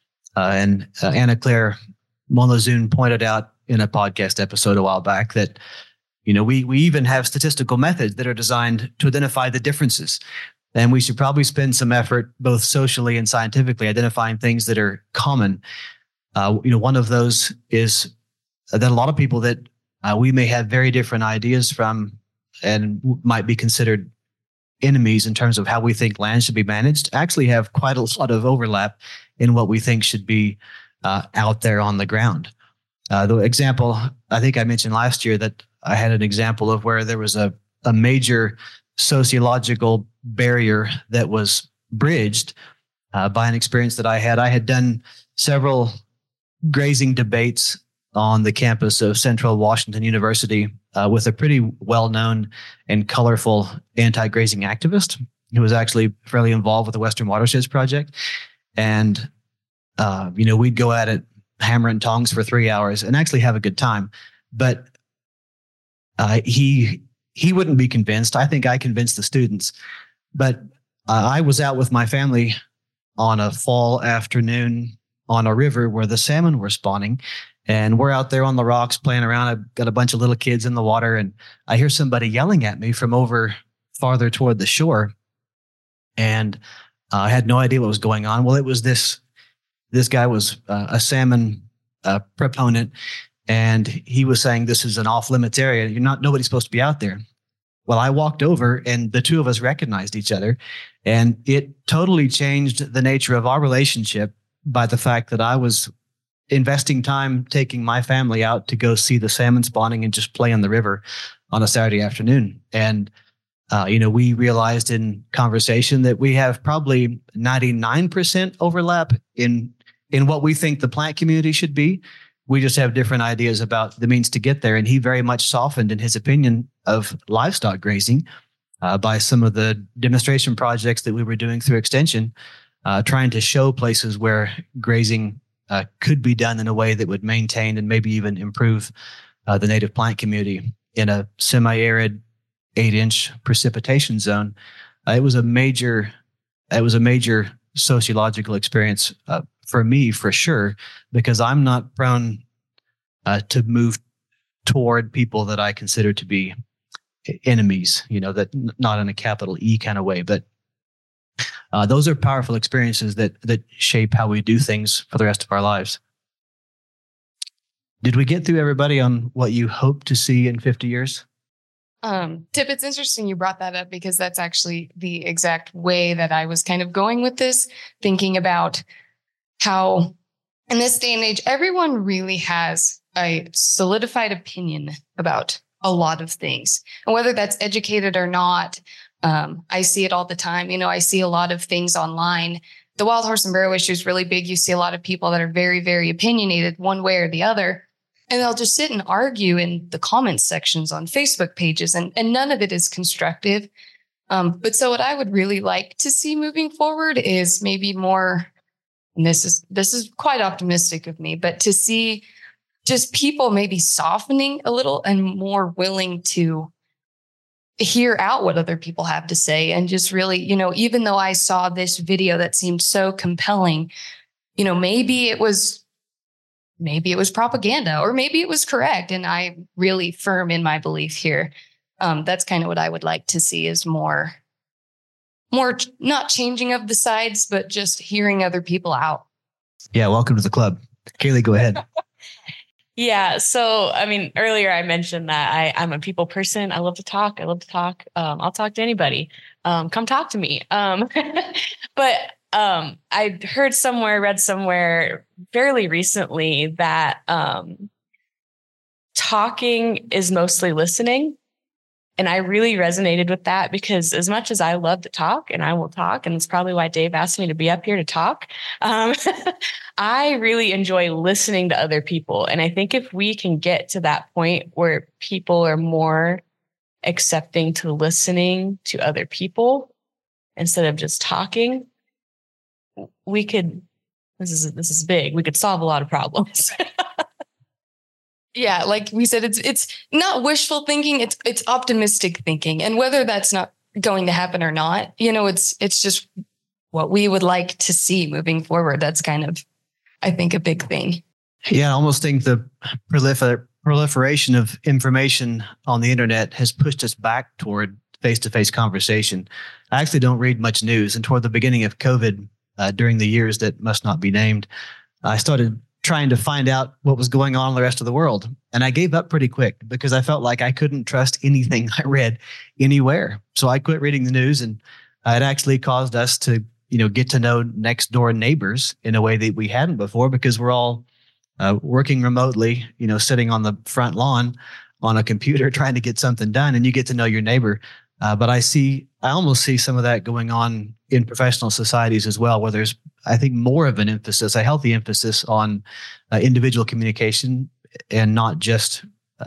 And Anna Claire Monazun pointed out in a podcast episode a while back that, we even have statistical methods that are designed to identify the differences. And we should probably spend some effort, both socially and scientifically, identifying things that are common. One of those is that a lot of people that we may have very different ideas from and might be considered enemies in terms of how we think land should be managed actually have quite a lot of overlap in what we think should be out there on the ground. The example, I think I mentioned last year that I had an example of where there was a major sociological barrier that was bridged by an experience that I had. I had done several grazing debates on the campus of Central Washington University with a pretty well-known and colorful anti-grazing activist who was actually fairly involved with the Western Watersheds Project. And, we'd go at it hammer and tongs for 3 hours and actually have a good time. But he wouldn't be convinced. I think I convinced the students. But I was out with my family on a fall afternoon on a river where the salmon were spawning. And we're out there on the rocks playing around. I've got a bunch of little kids in the water, and I hear somebody yelling at me from over farther toward the shore. And I had no idea what was going on. Well, it was this guy was a salmon proponent, and he was saying this is an off-limits area. Nobody's supposed to be out there. Well, I walked over and the two of us recognized each other, and it totally changed the nature of our relationship by the fact that I was investing time taking my family out to go see the salmon spawning and just play on the river on a Saturday afternoon. And, we realized in conversation that we have probably 99% overlap in what we think the plant community should be. We just have different ideas about the means to get there. And he very much softened in his opinion of livestock grazing by some of the demonstration projects that we were doing through Extension, trying to show places where grazing could be done in a way that would maintain and maybe even improve the native plant community in a semi-arid 8-inch precipitation zone. It was a major sociological experience for me, for sure, because I'm not prone to move toward people that I consider to be enemies, that not in a capital E kind of way, but those are powerful experiences that shape how we do things for the rest of our lives. Did we get through everybody on what you hope to see in 50 years? Tip, it's interesting you brought that up because that's actually the exact way that I was kind of going with this, thinking about how in this day and age, everyone really has a solidified opinion about a lot of things. And whether that's educated or not, I see it all the time. I see a lot of things online. The wild horse and barrow issue is really big. You see a lot of people that are very, very opinionated one way or the other. And they'll just sit and argue in the comments sections on Facebook pages, and none of it is constructive. But so what I would really like to see moving forward is maybe more, and this is quite optimistic of me, but to see just people maybe softening a little and more willing to hear out what other people have to say. And just really, even though I saw this video that seemed so compelling, maybe it was propaganda, or maybe it was correct. And I'm really firm in my belief here. That's kind of what I would like to see, is more not changing of the sides, but just hearing other people out. Yeah. Welcome to the club. Kaylee, go ahead. Yeah. So, earlier I mentioned that I'm a people person. I love to talk. I'll talk to anybody. Come talk to me. But I read somewhere fairly recently that talking is mostly listening. And I really resonated with that, because as much as I love to talk, and I will talk, and it's probably why Dave asked me to be up here to talk, I really enjoy listening to other people. And I think if we can get to that point where people are more accepting to listening to other people instead of just talking, we could, this is big, we could solve a lot of problems. Yeah, like we said, it's not wishful thinking, it's optimistic thinking. And whether that's not going to happen or not, it's just what we would like to see moving forward. That's kind of, I think, a big thing. Yeah, I almost think the proliferation of information on the internet has pushed us back toward face-to-face conversation. I actually don't read much news. And toward the beginning of COVID, during the years that must not be named, I started trying to find out what was going on in the rest of the world. And I gave up pretty quick because I felt like I couldn't trust anything I read anywhere. So I quit reading the news, and it actually caused us to, get to know next door neighbors in a way that we hadn't before, because we're all working remotely, sitting on the front lawn on a computer trying to get something done, and you get to know your neighbor. But I almost see some of that going on in professional societies as well, where there's, I think, more of an emphasis, a healthy emphasis on individual communication, and not just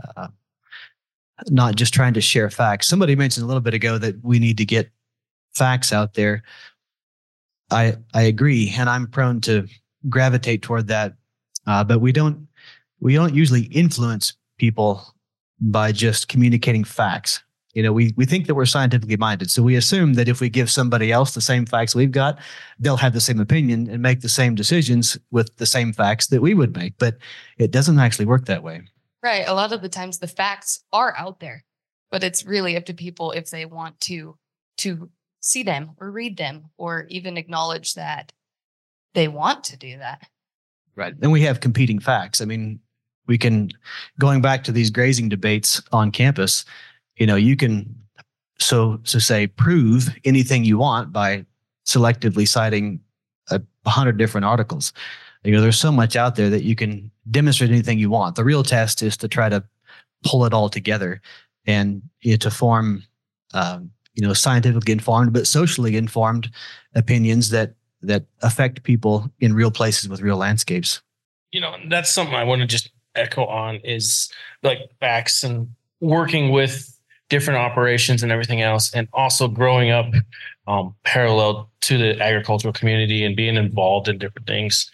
trying to share facts. Somebody mentioned a little bit ago that we need to get facts out there. I agree, and I'm prone to gravitate toward that. But we don't usually influence people by just communicating facts. We think that we're scientifically minded. So we assume that if we give somebody else the same facts we've got, they'll have the same opinion and make the same decisions with the same facts that we would make. But it doesn't actually work that way. Right. A lot of the times the facts are out there, but it's really up to people if they want to see them or read them, or even acknowledge they want to do that. Right. Then we have competing facts. We can, going back to these grazing debates on campus, you can so say prove anything you want by selectively citing 100 different articles. There's so much out there that you can demonstrate anything you want. The real test is to try to pull it all together and to form, scientifically informed but socially informed opinions that affect people in real places with real landscapes. That's something I want to just echo on is like facts and working with different operations and everything else, and also growing up parallel to the agricultural community and being involved in different things.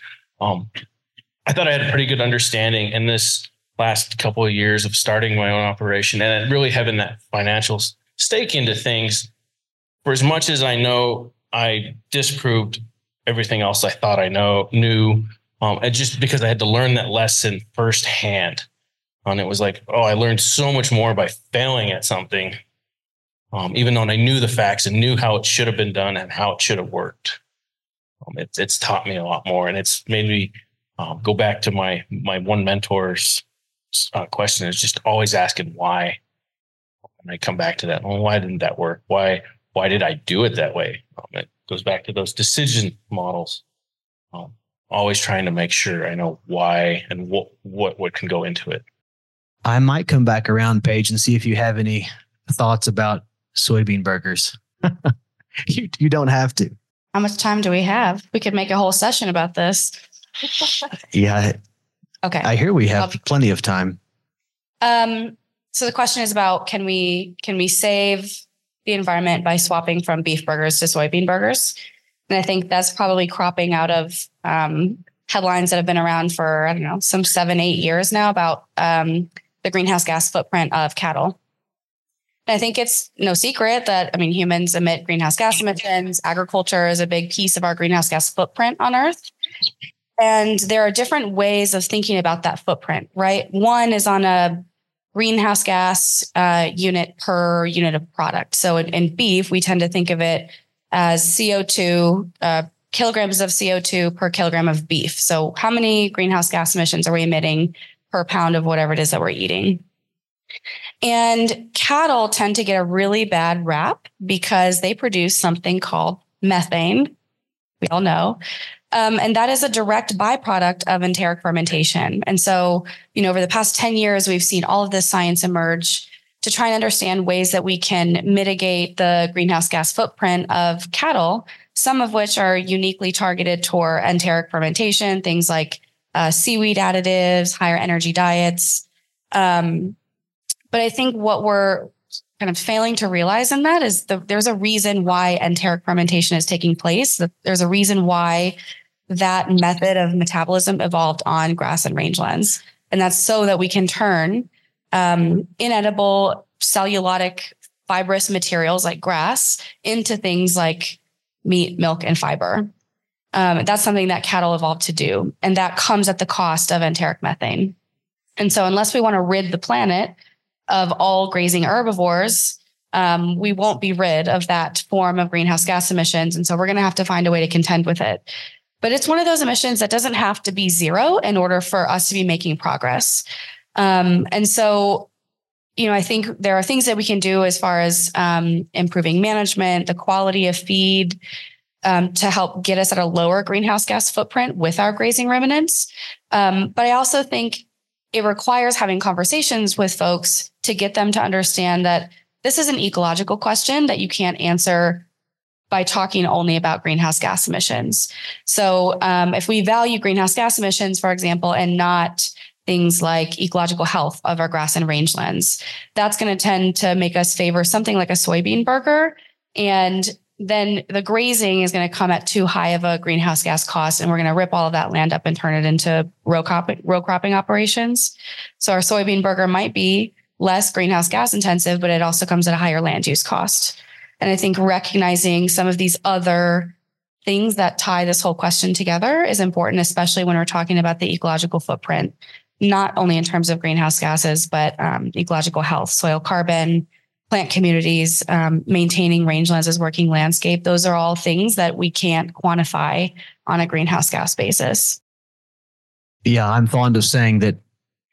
I thought I had a pretty good understanding in this last couple of years of starting my own operation and really having that financial stake into things. For as much as I know, I disproved everything else I thought I knew, and just because I had to learn that lesson firsthand. And it was like, I learned so much more by failing at something, even though I knew the facts and knew how it should have been done and how it should have worked. It's taught me a lot more, and it's made me go back to my one mentor's question is just always asking why. And I come back to that. Well, why didn't that work? Why did I do it that way? It goes back to those decision models. Always trying to make sure I know why and what can go into it. I might come back around, Paige, and see if you have any thoughts about soybean burgers. You don't have to. How much time do we have? We could make a whole session about this. Yeah. Okay. I hear we have plenty of time. So the question is about can we save the environment by swapping from beef burgers to soybean burgers? And I think that's probably cropping out of headlines that have been around for, some 7-8 years now about the greenhouse gas footprint of cattle. And I think it's no secret that, humans emit greenhouse gas emissions. Agriculture is a big piece of our greenhouse gas footprint on Earth. And there are different ways of thinking about that footprint, right? One is on a greenhouse gas unit per unit of product. So in beef, we tend to think of it as CO2, kilograms of CO2 per kilogram of beef. So how many greenhouse gas emissions are we emitting per pound of whatever it is that we're eating? And cattle tend to get a really bad rap because they produce something called methane. We all know. And that is a direct byproduct of enteric fermentation. And so, over the past 10 years, we've seen all of this science emerge to try and understand ways that we can mitigate the greenhouse gas footprint of cattle, some of which are uniquely targeted toward enteric fermentation, things like seaweed additives, higher energy diets. But I think what we're kind of failing to realize in that is there's a reason why enteric fermentation is taking place. There's a reason why that method of metabolism evolved on grass and rangelands. And that's so that we can turn inedible cellulotic fibrous materials like grass into things like meat, milk, and fiber. That's something that cattle evolved to do. And that comes at the cost of enteric methane. And so unless we want to rid the planet of all grazing herbivores, we won't be rid of that form of greenhouse gas emissions. And so we're going to have to find a way to contend with it. But it's one of those emissions that doesn't have to be zero in order for us to be making progress. And so, I think there are things that we can do as far as improving management, the quality of feed, to help get us at a lower greenhouse gas footprint with our grazing ruminants. But I also think it requires having conversations with folks to get them to understand that this is an ecological question that you can't answer by talking only about greenhouse gas emissions. So if we value greenhouse gas emissions, for example, and not things like ecological health of our grass and rangelands, that's going to tend to make us favor something like a soybean burger. And then the grazing is going to come at too high of a greenhouse gas cost, and we're going to rip all of that land up and turn it into row cropping operations. So our soybean burger might be less greenhouse gas intensive, but it also comes at a higher land use cost. And I think recognizing some of these other things that tie this whole question together is important, especially when we're talking about the ecological footprint, not only in terms of greenhouse gases, but ecological health, soil carbon, plant communities, maintaining rangelands as working landscape. Those are all things that we can't quantify on a greenhouse gas basis. Yeah, I'm fond of saying that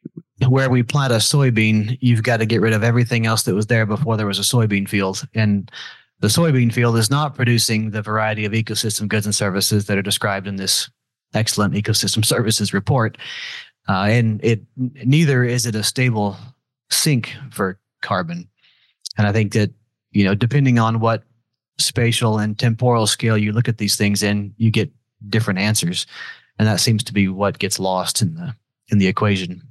where we plant a soybean, you've got to get rid of everything else that was there before there was a soybean field. And the soybean field is not producing the variety of ecosystem goods and services that are described in this excellent ecosystem services report. And neither is it a stable sink for carbon. And I think that, depending on what spatial and temporal scale you look at these things in, you get different answers. And that seems to be what gets lost in the equation.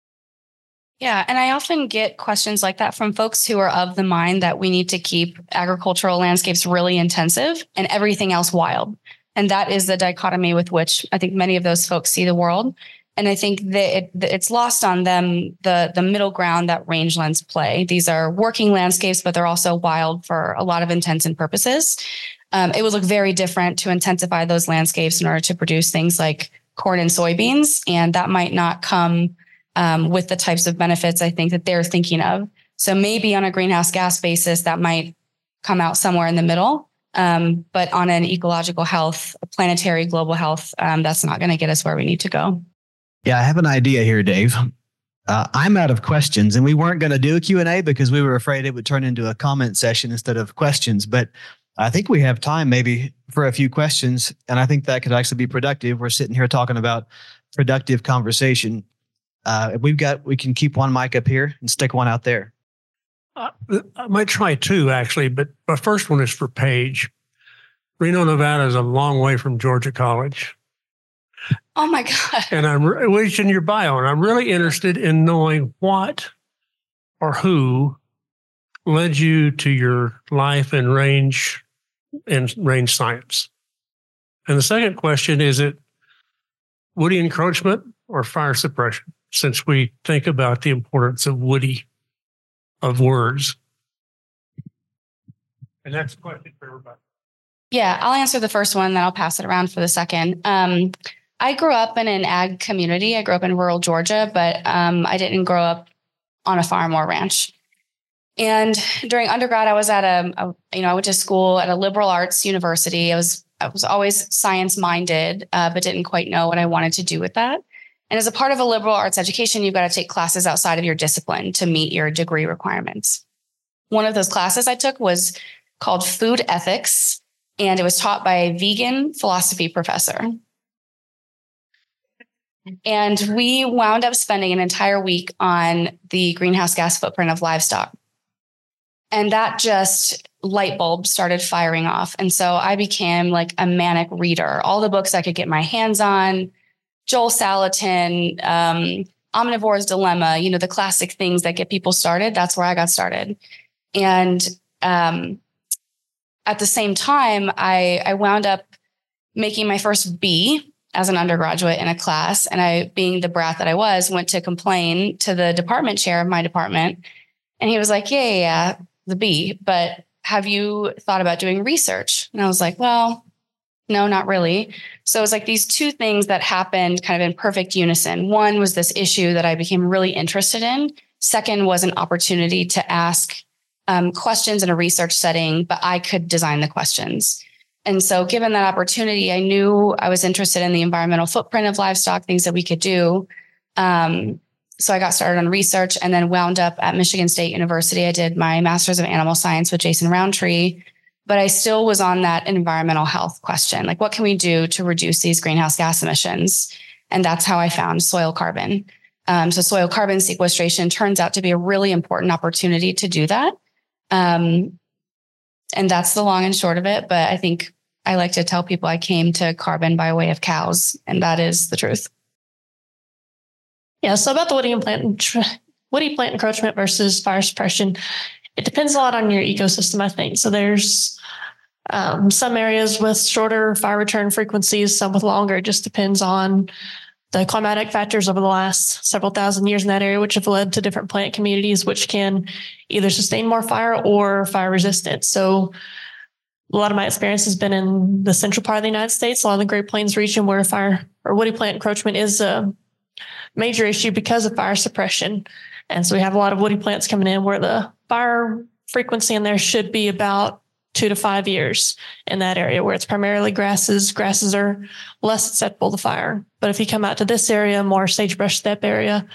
Yeah. And I often get questions like that from folks who are of the mind that we need to keep agricultural landscapes really intensive and everything else wild. And that is the dichotomy with which I think many of those folks see the world. And I think that it's lost on them, the middle ground that rangelands play. These are working landscapes, but they're also wild for a lot of intents and purposes. It would look very different to intensify those landscapes in order to produce things like corn and soybeans. And that might not come with the types of benefits I think that they're thinking of. So maybe on a greenhouse gas basis, that might come out somewhere in the middle. But on an ecological health, a planetary global health, that's not going to get us where we need to go. Yeah, I have an idea here, Dave. I'm out of questions, and we weren't going to do a Q&A because we were afraid it would turn into a comment session instead of questions. But I think we have time maybe for a few questions, and I think that could actually be productive. We're sitting here talking about productive conversation. We can keep one mic up here and stick one out there. I might try two, actually, but my first one is for Paige. Reno, Nevada is a long way from Georgia College. Oh, my God. And it's in your bio, and I'm really interested in knowing what or who led you to your life in range science. And the second question, is it woody encroachment or fire suppression? Since we think about the importance of woody, of words. And that's a question for everybody. Yeah, I'll answer the first one, then I'll pass it around for the second. I grew up in an ag community. I grew up in rural Georgia, but I didn't grow up on a farm or ranch. And during undergrad, I was at I went to school at a liberal arts university. I was always science minded, but didn't quite know what I wanted to do with that. And as a part of a liberal arts education, you've got to take classes outside of your discipline to meet your degree requirements. One of those classes I took was called Food Ethics, and it was taught by a vegan philosophy professor. And we wound up spending an entire week on the greenhouse gas footprint of livestock. And that just light bulb started firing off. And so I became like a manic reader. All the books I could get my hands on, Joel Salatin, Omnivore's Dilemma, the classic things that get people started. That's where I got started. And at the same time, I wound up making my first B as an undergraduate in a class. And I, being the brat that I was, went to complain to the department chair of my department. And he was like, yeah, the B, but have you thought about doing research? And I was like, well, no, not really. So it was like these two things that happened kind of in perfect unison. One was this issue that I became really interested in. Second was an opportunity to ask questions in a research setting, but I could design the questions. And so given that opportunity, I knew I was interested in the environmental footprint of livestock, things that we could do. So I got started on research and then wound up at Michigan State University. I did my master's of animal science with Jason Roundtree, but I still was on that environmental health question. Like, what can we do to reduce these greenhouse gas emissions? And that's how I found soil carbon. So soil carbon sequestration turns out to be a really important opportunity to do that. And that's the long and short of it. But I think I like to tell people I came to carbon by way of cows, and that is the truth. Yeah. So about the woody plant encroachment versus fire suppression, it depends a lot on your ecosystem, I think. So there's some areas with shorter fire return frequencies, some with longer. It just depends on the climatic factors over the last several thousand years in that area, which have led to different plant communities, which can either sustain more fire or fire resistant. So a lot of my experience has been in the central part of the United States, a lot of the Great Plains region, where fire or woody plant encroachment is a major issue because of fire suppression. And so we have a lot of woody plants coming in where the fire frequency in there should be about 2 to 5 years in that area, where it's primarily grasses. Grasses are less susceptible to fire. But if you come out to this area, more sagebrush steppe area,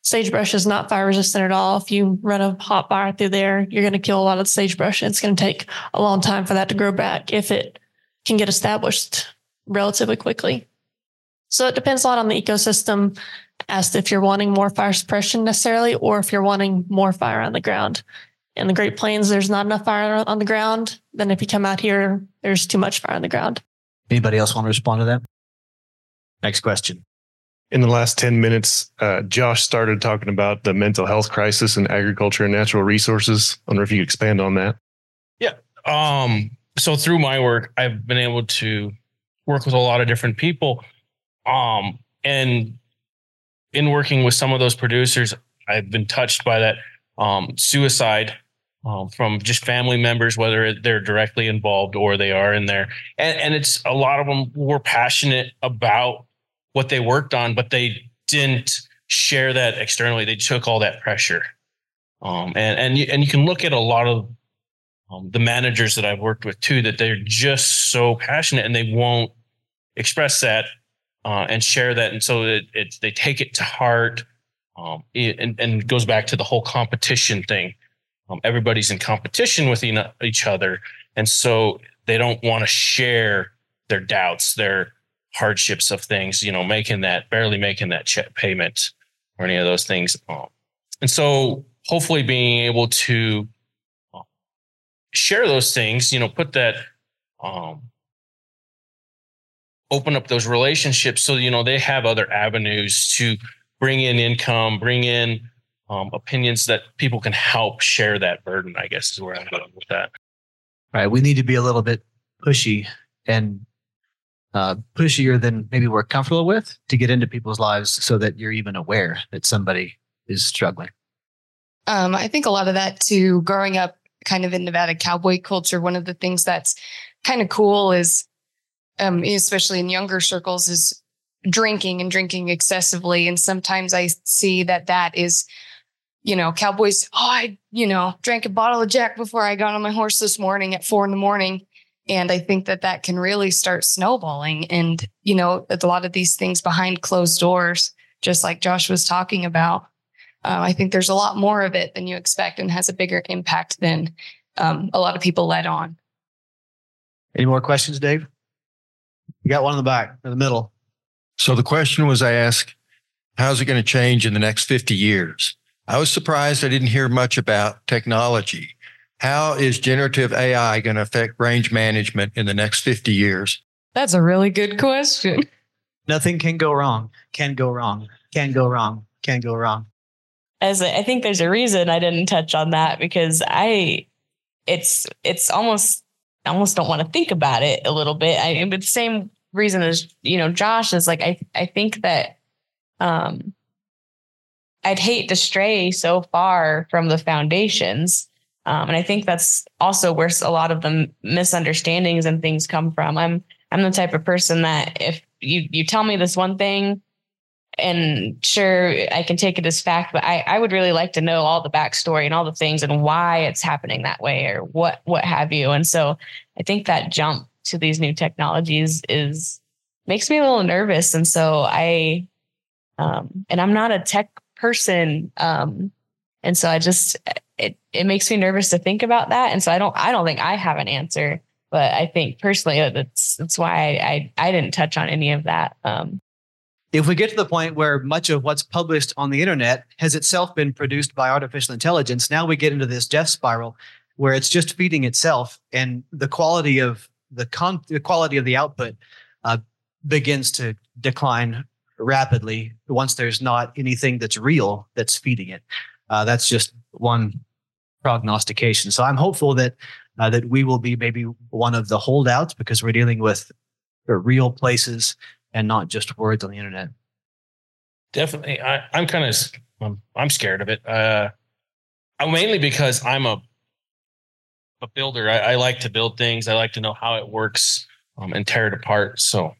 Sagebrush is not fire resistant at all. If you run a hot fire through there, you're going to kill a lot of the sagebrush. It's going to take a long time for that to grow back if it can get established relatively quickly. So it depends a lot on the ecosystem as to if you're wanting more fire suppression necessarily, or if you're wanting more fire on the ground. In the Great Plains, there's not enough fire on the ground. Then if you come out here, there's too much fire on the ground. Anybody else want to respond to that? Next question. In the last 10 minutes, Josh started talking about the mental health crisis in agriculture and natural resources. I wonder if you could expand on that. Yeah. So through my work, I've been able to work with a lot of different people. And in working with some of those producers, I've been touched by that suicide from just family members, whether they're directly involved or they are in there. And it's a lot of them were passionate about what they worked on, but they didn't share that externally. They took all that pressure. And you can look at a lot of the managers that I've worked with too, that they're just so passionate and they won't express that and share that. And so they take it to heart. And it goes back to the whole competition thing. Everybody's in competition with each other. And so they don't want to share their doubts, their hardships of things, barely making that check payment or any of those things. And so hopefully being able to share those things, put that, open up those relationships so, they have other avenues to bring in income, bring in opinions that people can help share that burden, I guess is where I'm going with that. Right. We need to be a little bit pushy and pushier than maybe we're comfortable with to get into people's lives so that you're even aware that somebody is struggling. I think a lot of that too, growing up kind of in Nevada cowboy culture, one of the things that's kind of cool is, especially in younger circles, is drinking excessively. And sometimes I see that is, cowboys, I drank a bottle of Jack before I got on my horse this morning at 4 a.m. And I think that can really start snowballing. And, a lot of these things behind closed doors, just like Josh was talking about, I think there's a lot more of it than you expect and has a bigger impact than a lot of people let on. Any more questions, Dave? You got one in the back, in the middle. So the question was asked, how's it going to change in the next 50 years? I was surprised I didn't hear much about technology. How is generative AI going to affect range management in the next 50 years? That's a really good question. Nothing can go wrong. Can go wrong. Can go wrong. Can go wrong. I think there's a reason I didn't touch on that because it's almost, I almost don't want to think about it a little bit. But the same reason as, Josh is like, I think that, I'd hate to stray so far from the foundations. And I think that's also where a lot of the misunderstandings and things come from. I'm the type of person that if you tell me this one thing, and sure, I can take it as fact, but I would really like to know all the backstory and all the things and why it's happening that way or what have you. And so I think that jump to these new technologies makes me a little nervous. And so and I'm not a tech person. And so it makes me nervous to think about that. And so I don't think I have an answer, but I think personally that's why I didn't touch on any of that. If we get to the point where much of what's published on the internet has itself been produced by artificial intelligence, now we get into this death spiral where it's just feeding itself, and the quality of the quality of the output begins to decline rapidly once there's not anything that's real that's feeding it. That's just one prognostication. So I'm hopeful that we will be maybe one of the holdouts because we're dealing with real places and not just words on the internet. Definitely. I'm scared of it. Mainly because I'm a builder. I like to build things. I like to know how it works and tear it apart. So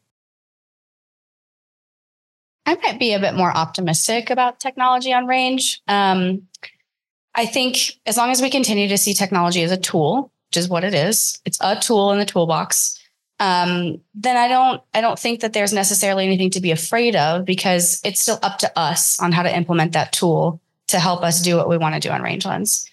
I might be a bit more optimistic about technology on range. I think as long as we continue to see technology as a tool, which is what it is, it's a tool in the toolbox. then I don't think that there's necessarily anything to be afraid of, because it's still up to us on how to implement that tool to help us do what we want to do on Rangelands.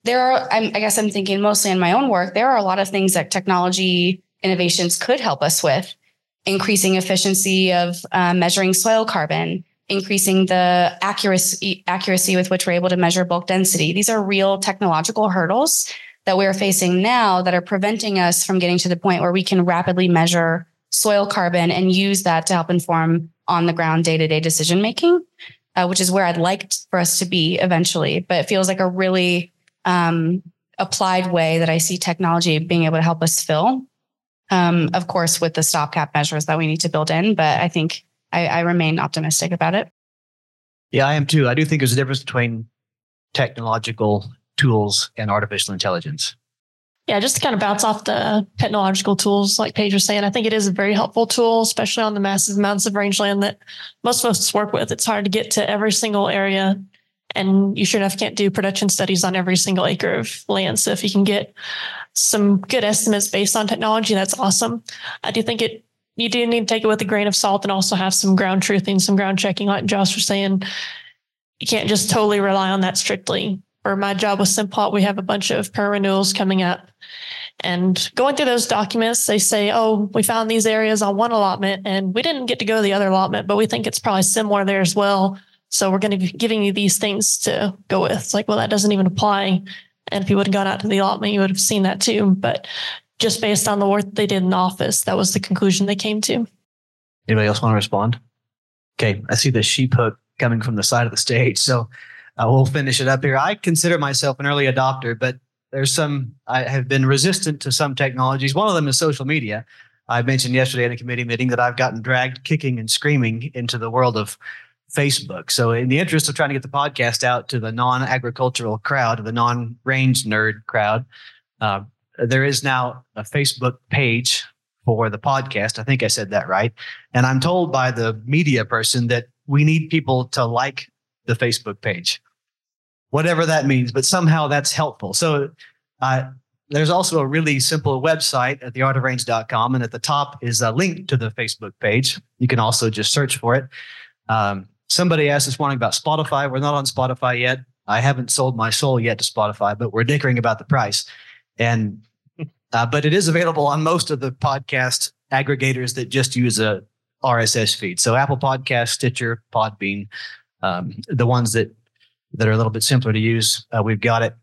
I guess I'm thinking mostly in my own work, there are a lot of things that technology innovations could help us with: increasing efficiency of measuring soil carbon, increasing the accuracy with which we're able to measure bulk density. These are real technological hurdles that we're facing now that are preventing us from getting to the point where we can rapidly measure soil carbon and use that to help inform on the ground day-to-day decision making, which is where I'd like for us to be eventually. But it feels like a really applied way that I see technology being able to help us fill. Of course, with the stopgap measures that we need to build in, but I think I remain optimistic about it. Yeah, I am too. I do think there's a difference between technological tools and artificial intelligence. Yeah, just to kind of bounce off the technological tools, like Paige was saying, I think it is a very helpful tool, especially on the massive amounts of rangeland that most of us work with. It's hard to get to every single area, and you sure enough can't do production studies on every single acre of land. So if you can get some good estimates based on technology, that's awesome. I do think you do need to take it with a grain of salt and also have some ground truthing, some ground checking, like Josh was saying. You can't just totally rely on that strictly. For my job with Simplot, we have a bunch of per renewals coming up. And going through those documents, they say, oh, we found these areas on one allotment and we didn't get to go to the other allotment, but we think it's probably similar there as well. So we're going to be giving you these things to go with. It's like, well, that doesn't even apply. And if you would have gone out to the allotment, you would have seen that too. But just based on the work they did in the office, that was the conclusion they came to. Anybody else want to respond? Okay, I see the sheep hook coming from the side of the stage. So we'll finish it up here. I consider myself an early adopter, but I have been resistant to some technologies. One of them is social media. I mentioned yesterday in a committee meeting that I've gotten dragged kicking and screaming into the world of Facebook. So in the interest of trying to get the podcast out to the non-agricultural crowd, the non-range nerd crowd, there is now a Facebook page for the podcast. I think I said that right. And I'm told by the media person that we need people to like the Facebook page, whatever that means, but somehow that's helpful. So there's also a really simple website at theartofrange.com. And at the top is a link to the Facebook page. You can also just search for it. Somebody asked this morning about Spotify. We're not on Spotify yet. I haven't sold my soul yet to Spotify, but we're dickering about the price. And but it is available on most of the podcast aggregators that just use a RSS feed. So Apple Podcasts, Stitcher, Podbean, the ones that are a little bit simpler to use, we've got it.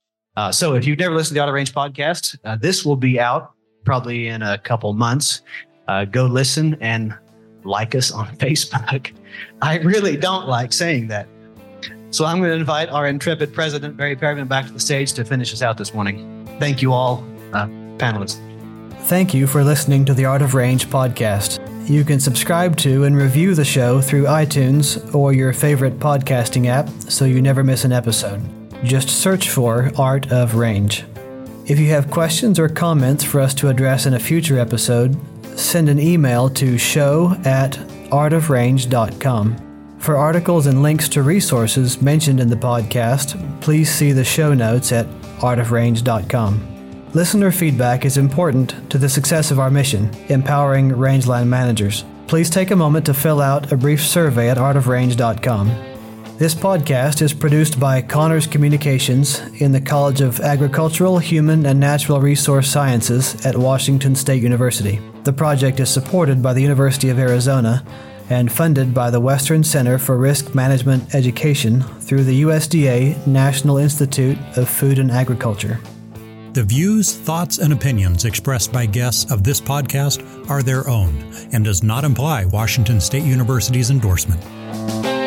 So if you've never listened to the Out of Range podcast, this will be out probably in a couple months. Go listen and like us on Facebook. I really don't like saying that. So I'm going to invite our intrepid president, Barry Perryman, back to the stage to finish us out this morning. Thank you all, panelists. Thank you for listening to the Art of Range podcast. You can subscribe to and review the show through iTunes or your favorite podcasting app so you never miss an episode. Just search for Art of Range. If you have questions or comments for us to address in a future episode, send an email to show@artofrange.com. For articles and links to resources mentioned in the podcast, please see the show notes at artofrange.com. Listener feedback is important to the success of our mission, empowering rangeland managers. Please take a moment to fill out a brief survey at artofrange.com. This podcast is produced by Connors Communications in the College of Agricultural, Human, and Natural Resource Sciences at Washington State University. The project is supported by the University of Arizona and funded by the Western Center for Risk Management Education through the USDA National Institute of Food and Agriculture. The views, thoughts, and opinions expressed by guests of this podcast are their own and does not imply Washington State University's endorsement.